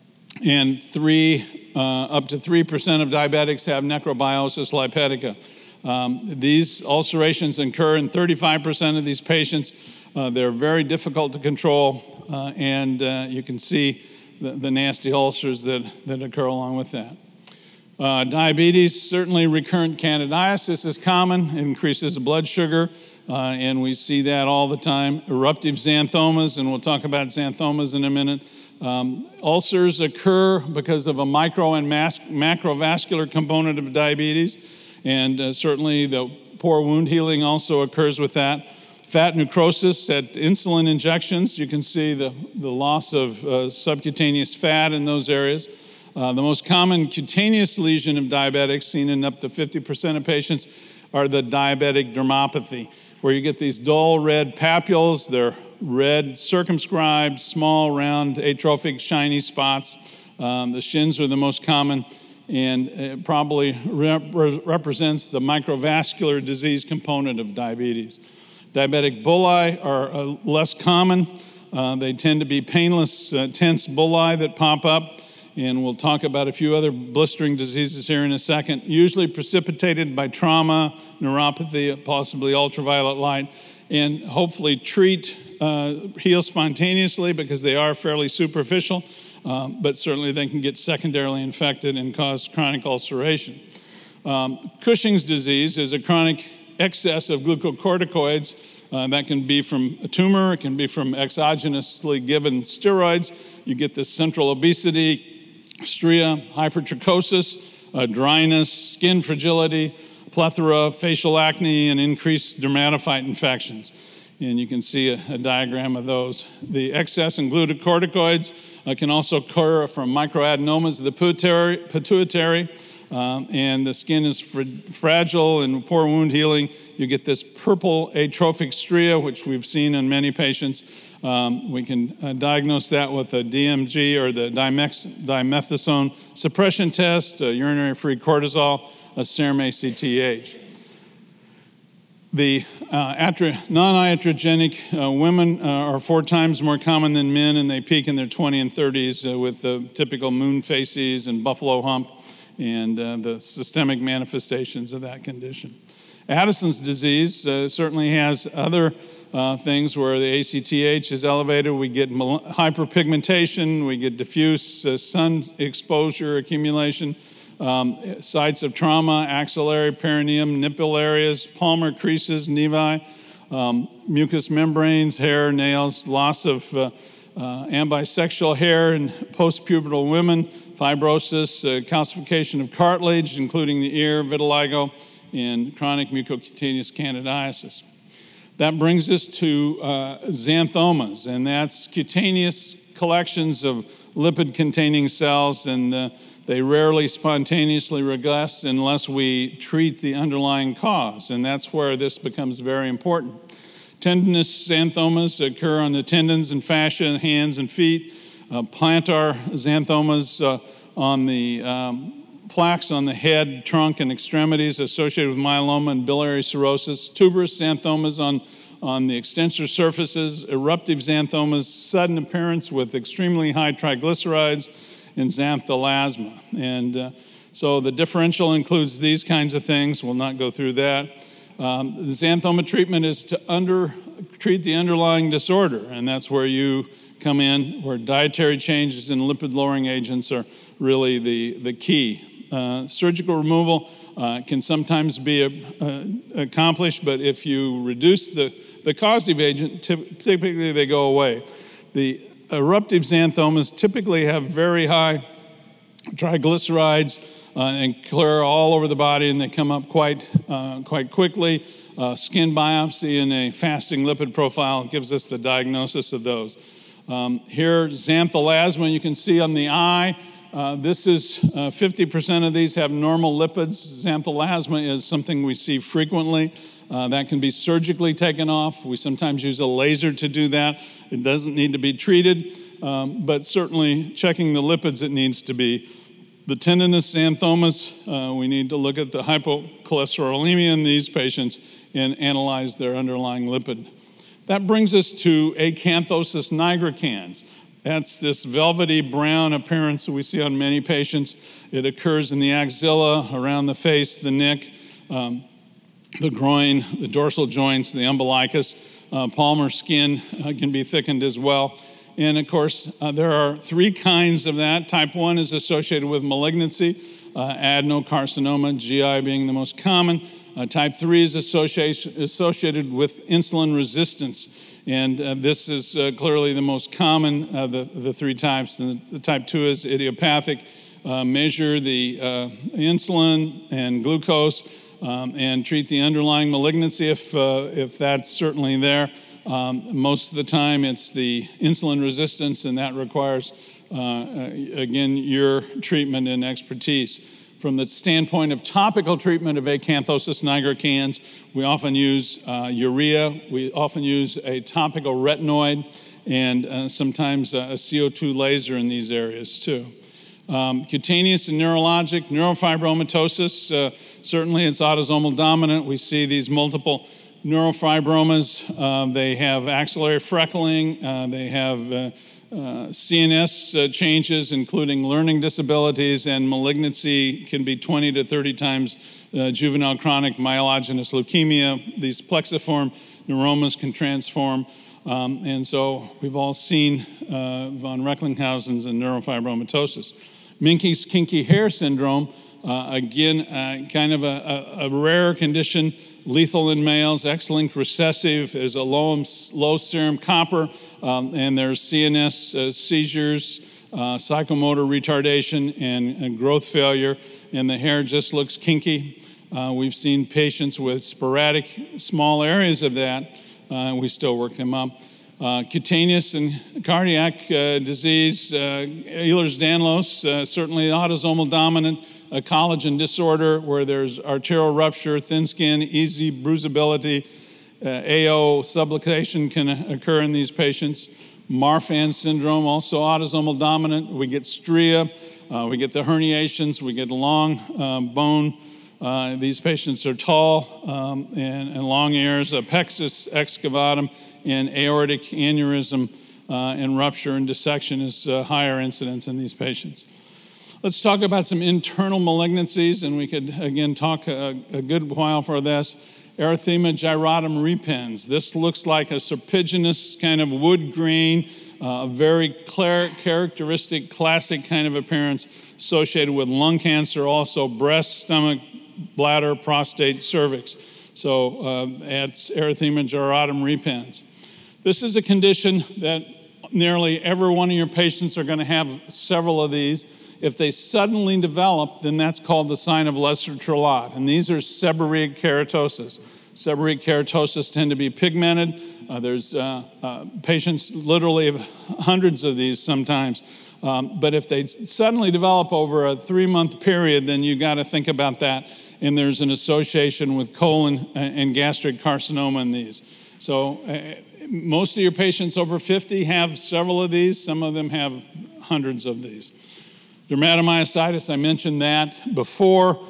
Speaker 3: up to 3% of diabetics have necrobiosis lipidica. These ulcerations occur in 35% of these patients. They're very difficult to control, and you can see the nasty ulcers that occur along with that. Diabetes, certainly recurrent candidiasis is common. It increases blood sugar, and we see that all the time. Eruptive xanthomas, and we'll talk about xanthomas in a minute. Ulcers occur because of a micro and macrovascular component of diabetes, and certainly the poor wound healing also occurs with that. Fat necrosis at insulin injections, you can see the loss of subcutaneous fat in those areas. The most common cutaneous lesion of diabetics, seen in up to 50% of patients, are the diabetic dermopathy, where you get these dull red papules. They're red, circumscribed, small, round, atrophic, shiny spots. The shins are the most common, and it probably represents the microvascular disease component of diabetes. Diabetic bulli are less common. They tend to be painless, tense bulli that pop up. And we'll talk about a few other blistering diseases here in a second, usually precipitated by trauma, neuropathy, possibly ultraviolet light, and hopefully heal spontaneously because they are fairly superficial, but certainly they can get secondarily infected and cause chronic ulceration. Cushing's disease is a chronic excess of glucocorticoids. That can be from a tumor, it can be from exogenously given steroids. You get this central obesity, stria, hypertrichosis, dryness, skin fragility, plethora, facial acne, and increased dermatophyte infections. And you can see a diagram of those. The excess in glucocorticoids can also occur from microadenomas of the pituitary, and the skin is fragile and poor wound healing. You get this purple atrophic stria, which we've seen in many patients. We can diagnose that with a DMG or the dimethicone suppression test, urinary free cortisol, a serum ACTH. The non-iatrogenic women are 4 times more common than men, and they peak in their 20s and 30s with the typical moon faces and buffalo hump and the systemic manifestations of that condition. Addison's disease certainly has other things where the ACTH is elevated. We get hyperpigmentation, we get diffuse sun exposure accumulation, sites of trauma, axillary, perineum, nipple areas, palmar creases, nevi, mucous membranes, hair, nails, loss of ambisexual hair in postpubertal women, fibrosis, calcification of cartilage, including the ear, vitiligo, and chronic mucocutaneous candidiasis. That brings us to xanthomas, and that's cutaneous collections of lipid-containing cells, and they rarely spontaneously regress unless we treat the underlying cause, and that's where this becomes very important. Tendinous xanthomas occur on the tendons and fascia, hands and feet. Plantar xanthomas on the plaques on the head, trunk, and extremities associated with myeloma and biliary cirrhosis. Tuberous xanthomas on the extensor surfaces. Eruptive xanthomas, sudden appearance with extremely high triglycerides, and xanthelasma. And so the differential includes these kinds of things. We'll not go through that. The xanthoma treatment is to treat the underlying disorder, and that's where you come in, where dietary changes and lipid-lowering agents are really the key. Surgical removal can sometimes be accomplished, but if you reduce the causative agent, typically they go away. The eruptive xanthomas typically have very high triglycerides and clear all over the body, and they come up quite quickly. Skin biopsy and a fasting lipid profile gives us the diagnosis of those. Here, xanthelasma, you can see on the eye. This is 50% of these have normal lipids. Xanthelasma is something we see frequently. That can be surgically taken off. We sometimes use a laser to do that. It doesn't need to be treated, but certainly checking the lipids it needs to be. The tendinous xanthomas, we need to look at the hypocholesterolemia in these patients and analyze their underlying lipid. That brings us to acanthosis nigricans. That's this velvety brown appearance that we see on many patients. It occurs in the axilla, around the face, the neck, the groin, the dorsal joints, the umbilicus. Palmar skin can be thickened as well. And of course, there are three kinds of that. Type 1 is associated with malignancy, adenocarcinoma, GI being the most common. Type 3 is associated with insulin resistance. And this is clearly the most common of the three types. And the type 2 is idiopathic. Measure the insulin and glucose and treat the underlying malignancy if that's certainly there. Most of the time it's the insulin resistance, and that requires, again, your treatment and expertise. From the standpoint of topical treatment of acanthosis nigricans, we often use urea. We often use a topical retinoid and sometimes a CO2 laser in these areas too. Cutaneous and neurologic neurofibromatosis, certainly it's autosomal dominant. We see these multiple neurofibromas. They have axillary freckling. They have CNS changes, including learning disabilities, and malignancy can be 20 to 30 times juvenile chronic myelogenous leukemia. These plexiform neuromas can transform. And so we've all seen von Recklinghausen's and neurofibromatosis. Menkes kinky hair syndrome, again, kind of a rare condition, lethal in males, X-linked recessive. There's a low serum copper, and there's CNS seizures, psychomotor retardation, and growth failure, and the hair just looks kinky. We've seen patients with sporadic small areas of that, and we still work them up. Cutaneous and cardiac disease, Ehlers-Danlos, certainly autosomal dominant, a collagen disorder where there's arterial rupture, thin skin, easy bruisability, AO subluxation can occur in these patients. Marfan syndrome, also autosomal dominant. We get stria, we get the herniations, we get long bone. These patients are tall and long ears, pexis excavatum, and aortic aneurysm and rupture and dissection is higher incidence in these patients. Let's talk about some internal malignancies, and we could, again, talk a good while for this. Erythema gyratum repens. This looks like a serpiginous kind of wood green, very characteristic, classic kind of appearance associated with lung cancer, also breast, stomach, bladder, prostate, cervix. So it's erythema gyratum repens. This is a condition that nearly every one of your patients are going to have several of these. If they suddenly develop, then that's called the sign of Lesser-Trellat. And these are seborrheic keratosis. Seborrheic keratosis tend to be pigmented. There's patients literally have hundreds of these sometimes. But if they suddenly develop over a 3-month period, then you got to think about that. And there's an association with colon and gastric carcinoma in these. So most of your patients over 50 have several of these. Some of them have hundreds of these. Dermatomyositis, I mentioned that before,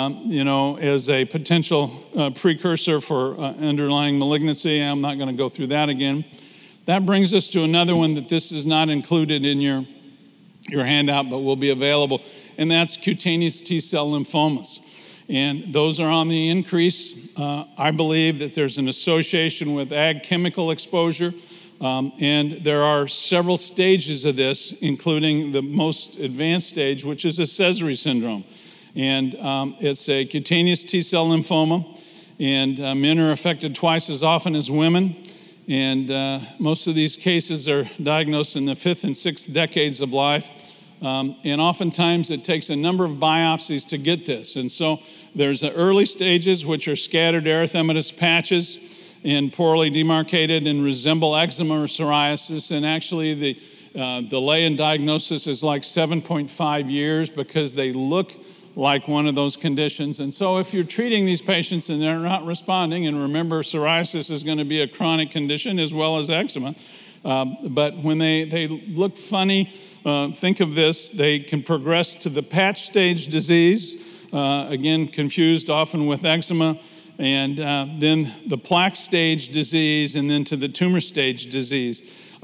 Speaker 3: as a potential precursor for underlying malignancy. I'm not going to go through that again. That brings us to another one that this is not included in your handout, but will be available, and that's cutaneous T-cell lymphomas. And those are on the increase. I believe that there's an association with ag chemical exposure. And there are several stages of this, including the most advanced stage, which is a Sézary syndrome. And it's a cutaneous T-cell lymphoma, and men are affected twice as often as women. And most of these cases are diagnosed in the 5th and 6th decades of life. And oftentimes it takes a number of biopsies to get this. And so there's the early stages, which are scattered erythematous patches and poorly demarcated and resemble eczema or psoriasis. And actually the delay in diagnosis is like 7.5 years because they look like one of those conditions. And so if you're treating these patients and they're not responding, and remember psoriasis is going to be a chronic condition as well as eczema, but when they look funny, think of this, they can progress to the patch stage disease, again confused often with eczema, and then the plaque stage disease, and then to the tumor stage disease.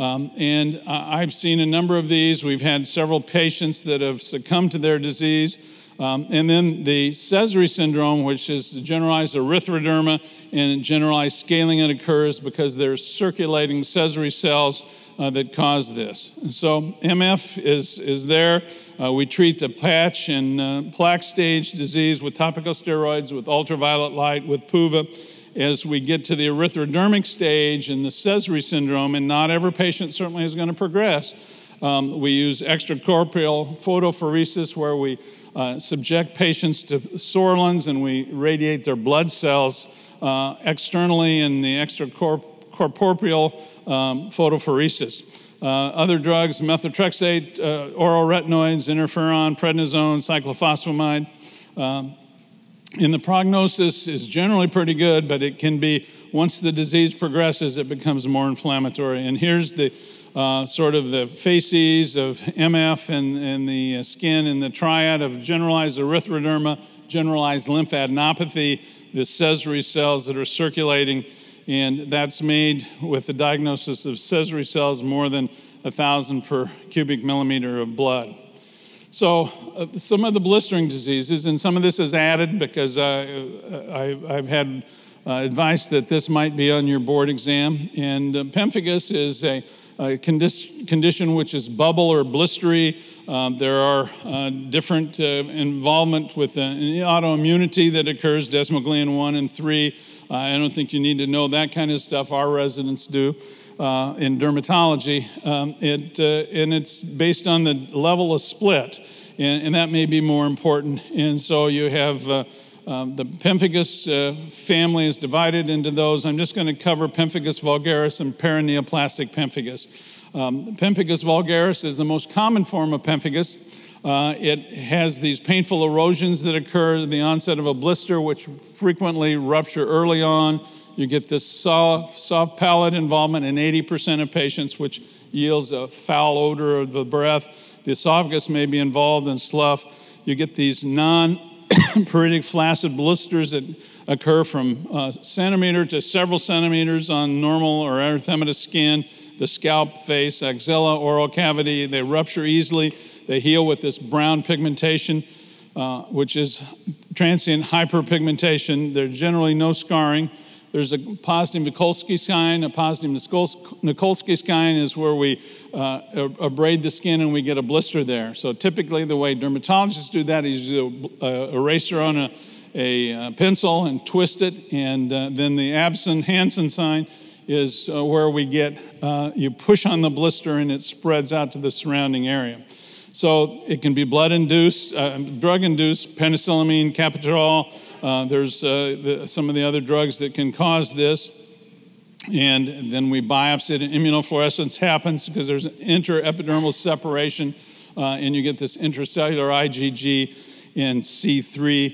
Speaker 3: And I've seen a number of these. We've had several patients that have succumbed to their disease. And then the Sézary syndrome, which is generalized erythroderma and generalized scaling, that occurs because there's circulating Sézary cells that cause this. And so MF is there. We treat the patch and plaque stage disease with topical steroids, with ultraviolet light, with PUVA. As we get to the erythrodermic stage and the Sézary syndrome, and not every patient certainly is going to progress, we use extracorporeal photopheresis, where we subject patients to Sorlins and we radiate their blood cells externally in the extracorporeal photopheresis. Other drugs, methotrexate, oral retinoids, interferon, prednisone, cyclophosphamide. And the prognosis is generally pretty good, but it can be, once the disease progresses, it becomes more inflammatory. And here's the sort of the facies of MF and the skin, and the triad of generalized erythroderma, generalized lymphadenopathy, the Sézary cells that are circulating, and that's made with the diagnosis of Sézary cells more than 1,000 per cubic millimeter of blood. So some of the blistering diseases, and some of this is added because I've had advice that this might be on your board exam, and pemphigus is a condition which is bubble or blistery. There are different involvement with autoimmunity that occurs, desmoglein 1 and 3. I don't think you need to know that kind of stuff. Our residents do in dermatology. And it's based on the level of split, and that may be more important. And so you have the pemphigus family is divided into those. I'm just going to cover pemphigus vulgaris and paraneoplastic pemphigus. Pemphigus vulgaris is the most common form of pemphigus. It has these painful erosions that occur at the onset of a blister, which frequently rupture early on. You get this soft palate involvement in 80% of patients, which yields a foul odor of the breath. The esophagus may be involved in slough. You get these non-periodic flaccid blisters that occur from a centimeter to several centimeters on normal or erythematous skin, the scalp, face, axilla, oral cavity. They rupture easily. They heal with this brown pigmentation, which is transient hyperpigmentation. There's generally no scarring. There's a positive Nikolsky sign. A positive Nikolsky sign is where we abrade the skin and we get a blister there. So typically the way dermatologists do that is you eraser on a pencil and twist it, and then the Abson-Hansen sign is where we get, you push on the blister and it spreads out to the surrounding area. So it can be blood-induced, drug-induced, penicillamine, capitrol. There's some of the other drugs that can cause this. And then we biopsy it, and immunofluorescence happens because there's an interepidermal separation, and you get this intracellular IgG and C3.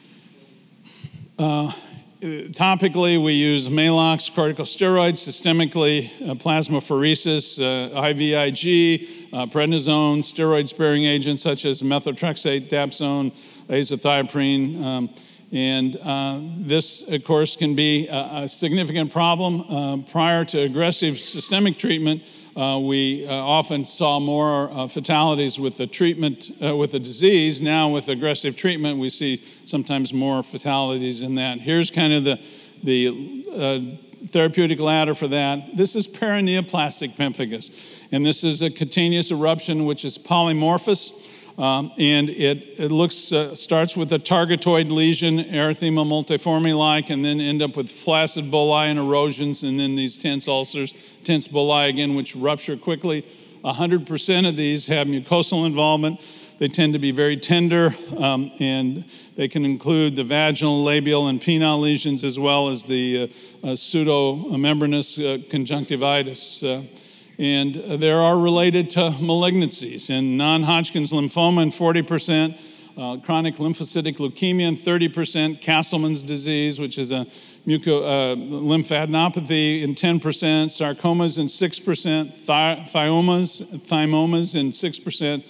Speaker 3: Topically, we use Maalox, corticosteroids, systemically plasmapheresis, IVIG, prednisone, steroid-sparing agents such as methotrexate, dapsone, azathioprine, and this, of course, can be a significant problem. Prior to aggressive systemic treatment, we often saw more fatalities with the treatment, with the disease. Now with aggressive treatment, we see sometimes more fatalities in that. Here's kind of the therapeutic ladder for that. This is paraneoplastic pemphigus, and this is a cutaneous eruption which is polymorphous, and it starts with a targetoid lesion, erythema multiforme-like, and then end up with flaccid bulli and erosions, and then these tense ulcers, tense bulli again, which rupture quickly. 100% of these have mucosal involvement. They tend to be very tender, and they can include the vaginal, labial, and penile lesions, as well as the pseudomembranous conjunctivitis. And they are related to malignancies. And non-Hodgkin's lymphoma in 40%, chronic lymphocytic leukemia in 30%, Castleman's disease, which is a lymphadenopathy in 10%, sarcomas in 6%, thymomas in 6%,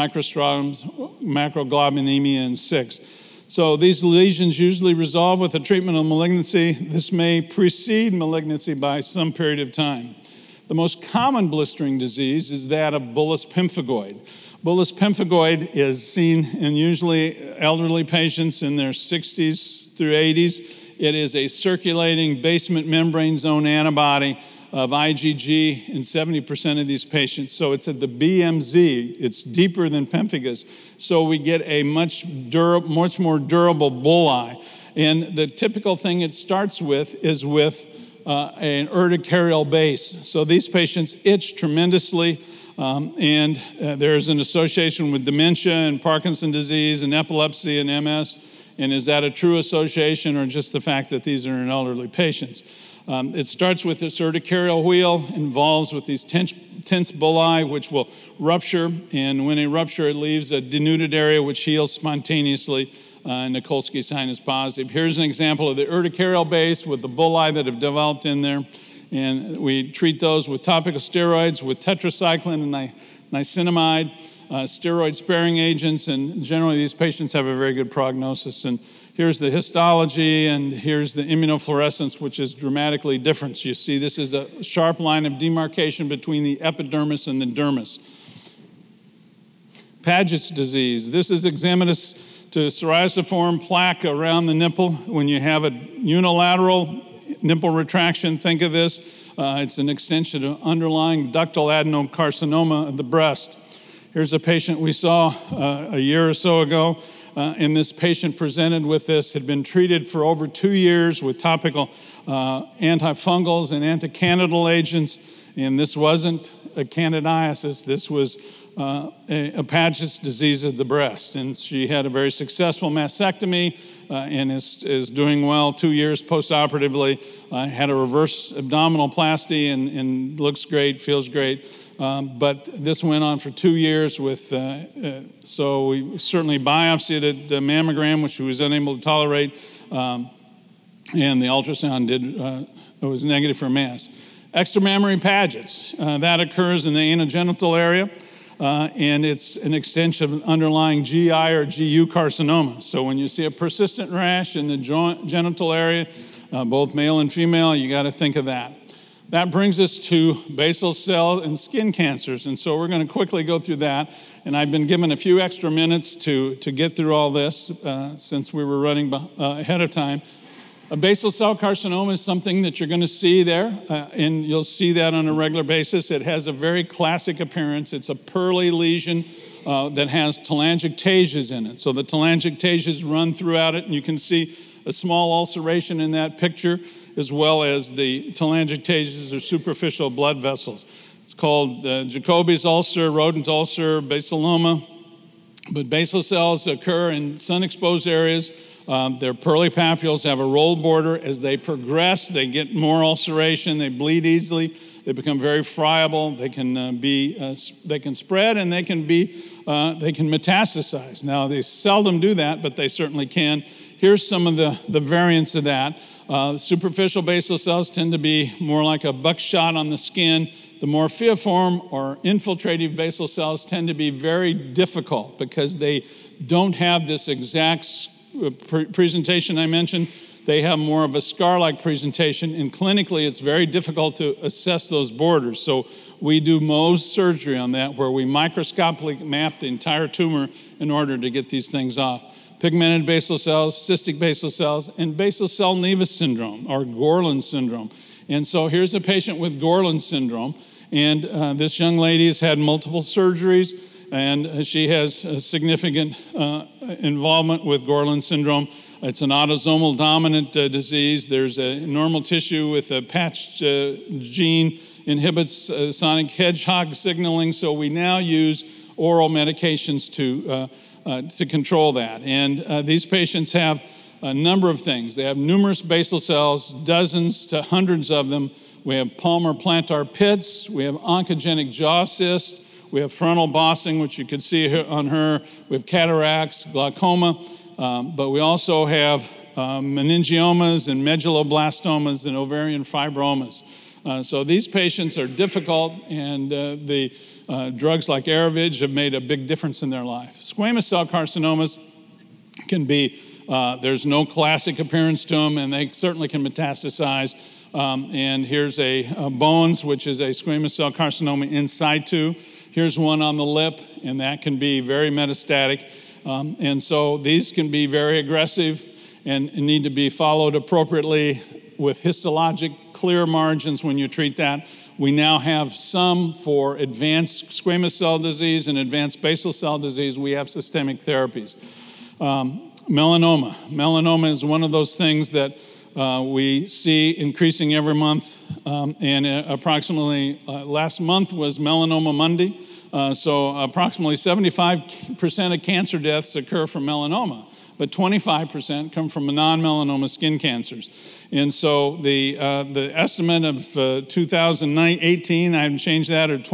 Speaker 3: macroglobulinemia in 6%. So these lesions usually resolve with the treatment of malignancy. This may precede malignancy by some period of time. The most common blistering disease is that of bullous pemphigoid. Bullous pemphigoid is seen in usually elderly patients in their 60s through 80s. It is a circulating basement membrane zone antibody of IgG in 70% of these patients. So it's at the BMZ. It's deeper than pemphigus. So we get a much more durable bullae. And the typical thing it starts with is with an urticarial base. So these patients itch tremendously, and there's an association with dementia and Parkinson's disease and epilepsy and MS. And is that a true association or just the fact that these are in elderly patients? It starts with this urticarial wheel, involves with these tense bulli, which will rupture. And when they rupture, it leaves a denuded area which heals spontaneously. Nikolsky sign is positive. Here's an example of the urticarial base with the bulli that have developed in there. And we treat those with topical steroids, with tetracycline and niacinamide, steroid-sparing agents, and generally these patients have a very good prognosis. And here's the histology, and here's the immunofluorescence, which is dramatically different. You see this is a sharp line of demarcation between the epidermis and the dermis. Paget's disease. This is eczematous to psoriasiform plaque around the nipple. When you have a unilateral nipple retraction, think of this. It's an extension of underlying ductal adenocarcinoma of the breast. Here's a patient we saw a year or so ago, and this patient presented with this, had been treated for over 2 years with topical antifungals and anticandidal agents, and this wasn't a candidiasis, this was a Paget's disease of the breast. And she had a very successful mastectomy and is doing well 2 years postoperatively, had a reverse abdominoplasty and looks great, feels great. But this went on for 2 years with, so we certainly biopsied it, mammogram, which she was unable to tolerate, and the ultrasound was negative for mass. Extramammary Paget's, that occurs in the anogenital area, and it's an extension of underlying GI or GU carcinoma. So when you see a persistent rash in the genital area, both male and female, you got to think of that. That brings us to basal cell and skin cancers, and so we're going to quickly go through that. And I've been given a few extra minutes to get through all this since we were running ahead of time. A basal cell carcinoma is something that you're going to see there, and you'll see that on a regular basis. It has a very classic appearance. It's a pearly lesion that has telangiectasias in it. So the telangiectasias run throughout it, and you can see a small ulceration in that picture, as well as the telangiectasias or superficial blood vessels. It's called Jacobi's ulcer, rodent ulcer, basaloma. But basal cells occur in sun-exposed areas. Their pearly papules have a roll border. As they progress, they get more ulceration. They bleed easily. They become very friable. They can spread, and they can metastasize. Now, they seldom do that, but they certainly can. Here's some of the variants of that. Superficial basal cells tend to be more like a buckshot on the skin. The more morphiform or infiltrative basal cells tend to be very difficult because they don't have this exact presentation I mentioned. They have more of a scar-like presentation, and clinically it's very difficult to assess those borders. So we do Mohs surgery on that, where we microscopically map the entire tumor in order to get these things off. Pigmented basal cells, cystic basal cells, and basal cell nevus syndrome, or Gorlin syndrome. And so here's a patient with Gorlin syndrome. And this young lady has had multiple surgeries, and she has a significant involvement with Gorlin syndrome. It's an autosomal dominant disease. There's a normal tissue with a patched gene inhibits sonic hedgehog signaling, so we now use oral medications to control that. And these patients have a number of things. They have numerous basal cells, dozens to hundreds of them. We have palmar plantar pits. We have oncogenic jaw cyst. We have frontal bossing, which you can see on her. We have cataracts, glaucoma, but we also have meningiomas and medulloblastomas and ovarian fibromas. So these patients are difficult, and the drugs like Aravage have made a big difference in their life. Squamous cell carcinomas can be, there's no classic appearance to them, and they certainly can metastasize. And here's a Bones, which is a squamous cell carcinoma in situ. Here's one on the lip, and that can be very metastatic. And so these can be very aggressive and need to be followed appropriately with histologic clear margins when you treat that. We now have some for advanced squamous cell disease and advanced basal cell disease. We have systemic therapies. Melanoma. Melanoma is one of those things that we see increasing every month, and approximately last month was Melanoma Monday. So approximately 75% of cancer deaths occur from melanoma, but 25% come from non-melanoma skin cancers. And so the estimate of 2018, I haven't changed that, or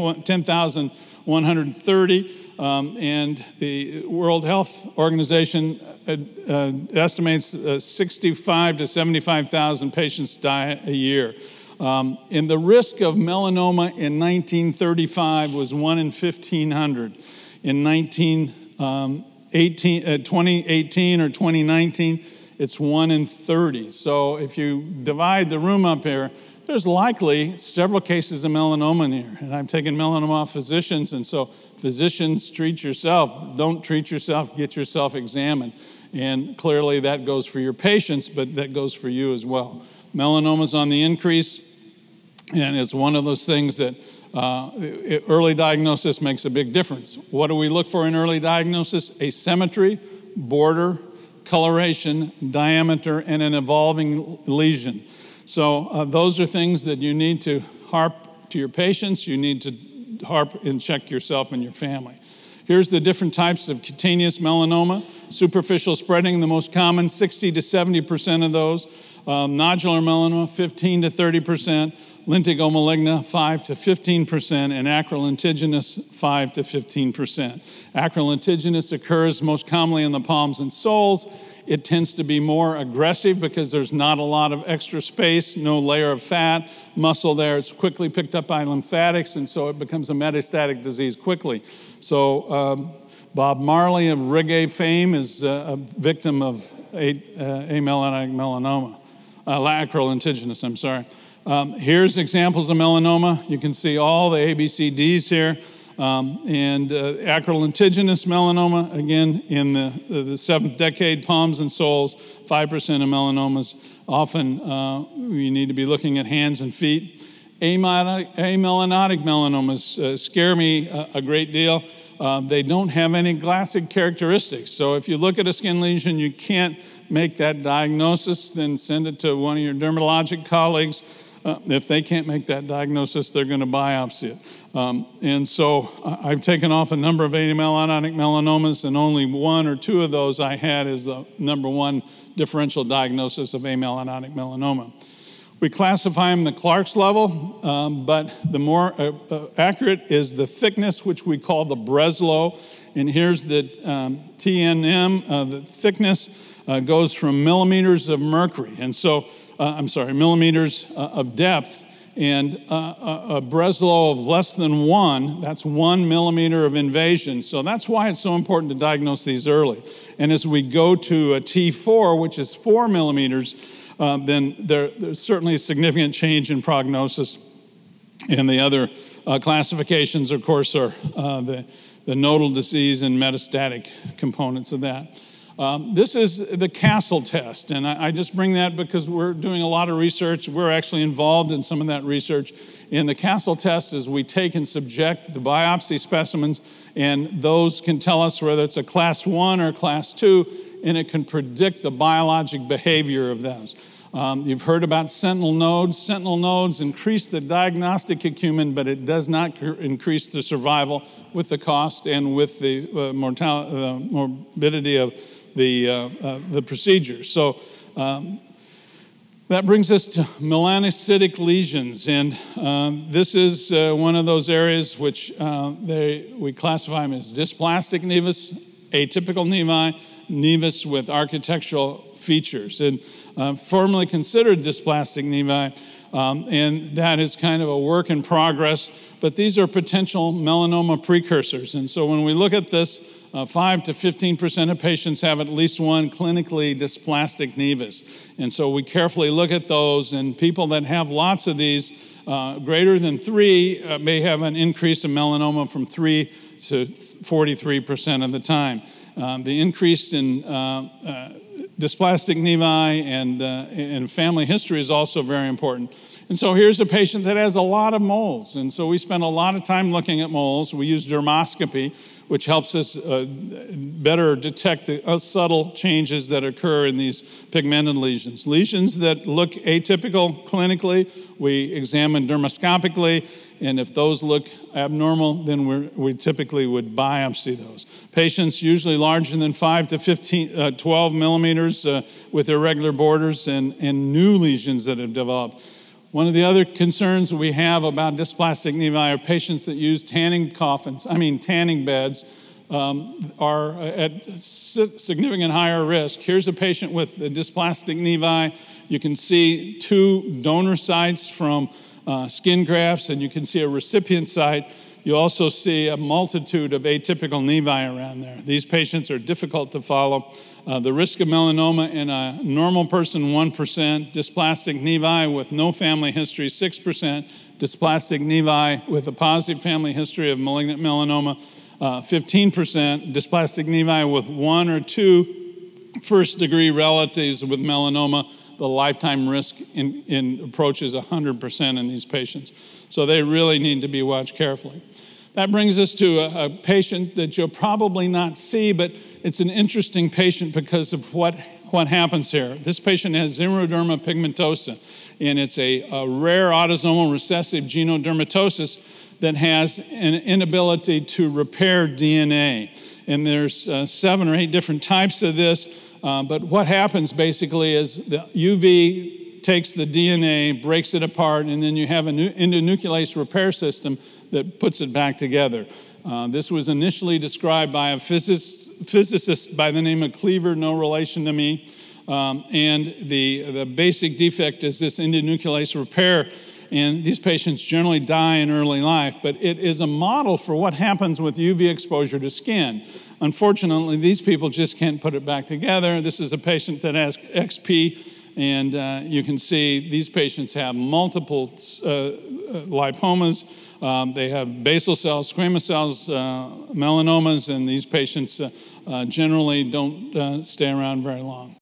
Speaker 3: 10,130, and the World Health Organization estimates 65 to 75,000 patients die a year. And the risk of melanoma in 1935 was 1 in 1,500. In 2018 or 2019, it's 1 in 30. So if you divide the room up here, there's likely several cases of melanoma in here. And I've taken melanoma off physicians, and so physicians, treat yourself. Don't treat yourself, get yourself examined. And clearly that goes for your patients, but that goes for you as well. Melanoma's on the increase, and it's one of those things that early diagnosis makes a big difference. What do we look for in early diagnosis? Asymmetry, border, coloration, diameter, and an evolving lesion. So those are things that you need to harp to your patients. You need to harp and check yourself and your family. Here's the different types of cutaneous melanoma. Superficial spreading, the most common, 60 to 70% of those. Nodular melanoma, 15 to 30%. Lentigo maligna, 5 to 15%, and acral lentiginous, 5 to 15%. Acral lentiginous occurs most commonly in the palms and soles. It tends to be more aggressive because there's not a lot of extra space, no layer of fat, muscle there. It's quickly picked up by lymphatics, and so it becomes a metastatic disease quickly. So Bob Marley of reggae fame is a victim of amelanic melanoma, acral lentiginous, I'm sorry. Here's examples of melanoma. You can see all the ABCDs here. And acral lentiginous melanoma, again, in the seventh decade, palms and soles, 5% of melanomas. Often we need to be looking at hands and feet. Amelanotic melanomas scare me a great deal. They don't have any classic characteristics. So if you look at a skin lesion, you can't make that diagnosis, then send it to one of your dermatologic colleagues. If they can't make that diagnosis, they're going to biopsy it. And so I've taken off a number of amelanotic melanomas, and only 1 or 2 of those I had as the number 1 differential diagnosis of amelanotic melanoma. We classify them in the Clark's level, but the more accurate is the thickness, which we call the Breslow. And here's the TNM, the thickness goes from millimeters of mercury. And so millimeters of depth, and a Breslow of less than 1, that's 1 millimeter of invasion. So that's why it's so important to diagnose these early. And as we go to a T4, which is 4 millimeters, then there's certainly a significant change in prognosis. And the other classifications, of course, are the nodal disease and metastatic components of that. This is the Castle test, and I just bring that because we're doing a lot of research. We're actually involved in some of that research. And the Castle test is we take and subject the biopsy specimens, and those can tell us whether it's a class 1 or class 2, and it can predict the biologic behavior of those. You've heard about sentinel nodes. Sentinel nodes increase the diagnostic acumen, but it does not increase the survival with the cost and with the morbidity of the procedure. So that brings us to melanocytic lesions, and this is one of those areas which we classify them as dysplastic nevus, atypical nevi, nevus with architectural features, and formerly considered dysplastic nevi, and that is kind of a work in progress, but these are potential melanoma precursors. And so when we look at this, 5 to 15% of patients have at least one clinically dysplastic nevus. And so we carefully look at those, and people that have lots of these, greater than 3, may have an increase in melanoma from 3 to 43% of the time. The increase in dysplastic nevi and family history is also very important. And so here's a patient that has a lot of moles. And so we spend a lot of time looking at moles. We use dermoscopy, which helps us better detect the subtle changes that occur in these pigmented lesions. Lesions that look atypical clinically, we examine dermoscopically, and if those look abnormal, then we typically would biopsy those. Patients usually larger than 5 to 12 millimeters with irregular borders and new lesions that have developed. One of the other concerns we have about dysplastic nevi are patients that use tanning beds are at significant higher risk. Here's a patient with the dysplastic nevi. You can see 2 donor sites from skin grafts, and you can see a recipient site. You also see a multitude of atypical nevi around there. These patients are difficult to follow. The risk of melanoma in a normal person, 1%. Dysplastic nevi with no family history, 6%. Dysplastic nevi with a positive family history of malignant melanoma, 15%. Dysplastic nevi with 1 or 2 first-degree relatives with melanoma, the lifetime risk approaches 100% in these patients. So they really need to be watched carefully. That brings us to a patient that you'll probably not see, but it's an interesting patient because of what happens here. This patient has xeroderma pigmentosa, and it's a rare autosomal recessive genodermatosis that has an inability to repair DNA. And there's 7 or 8 different types of this, but what happens basically is the UV takes the DNA, breaks it apart, and then you have an endonuclease repair system that puts it back together. This was initially described by a physicist by the name of Cleaver, no relation to me, and the basic defect is this endonuclease repair, and these patients generally die in early life, but it is a model for what happens with UV exposure to skin. Unfortunately, these people just can't put it back together. This is a patient that has XP, and you can see these patients have multiple lipomas. They have basal cells, squamous cells, melanomas, and these patients generally don't stay around very long.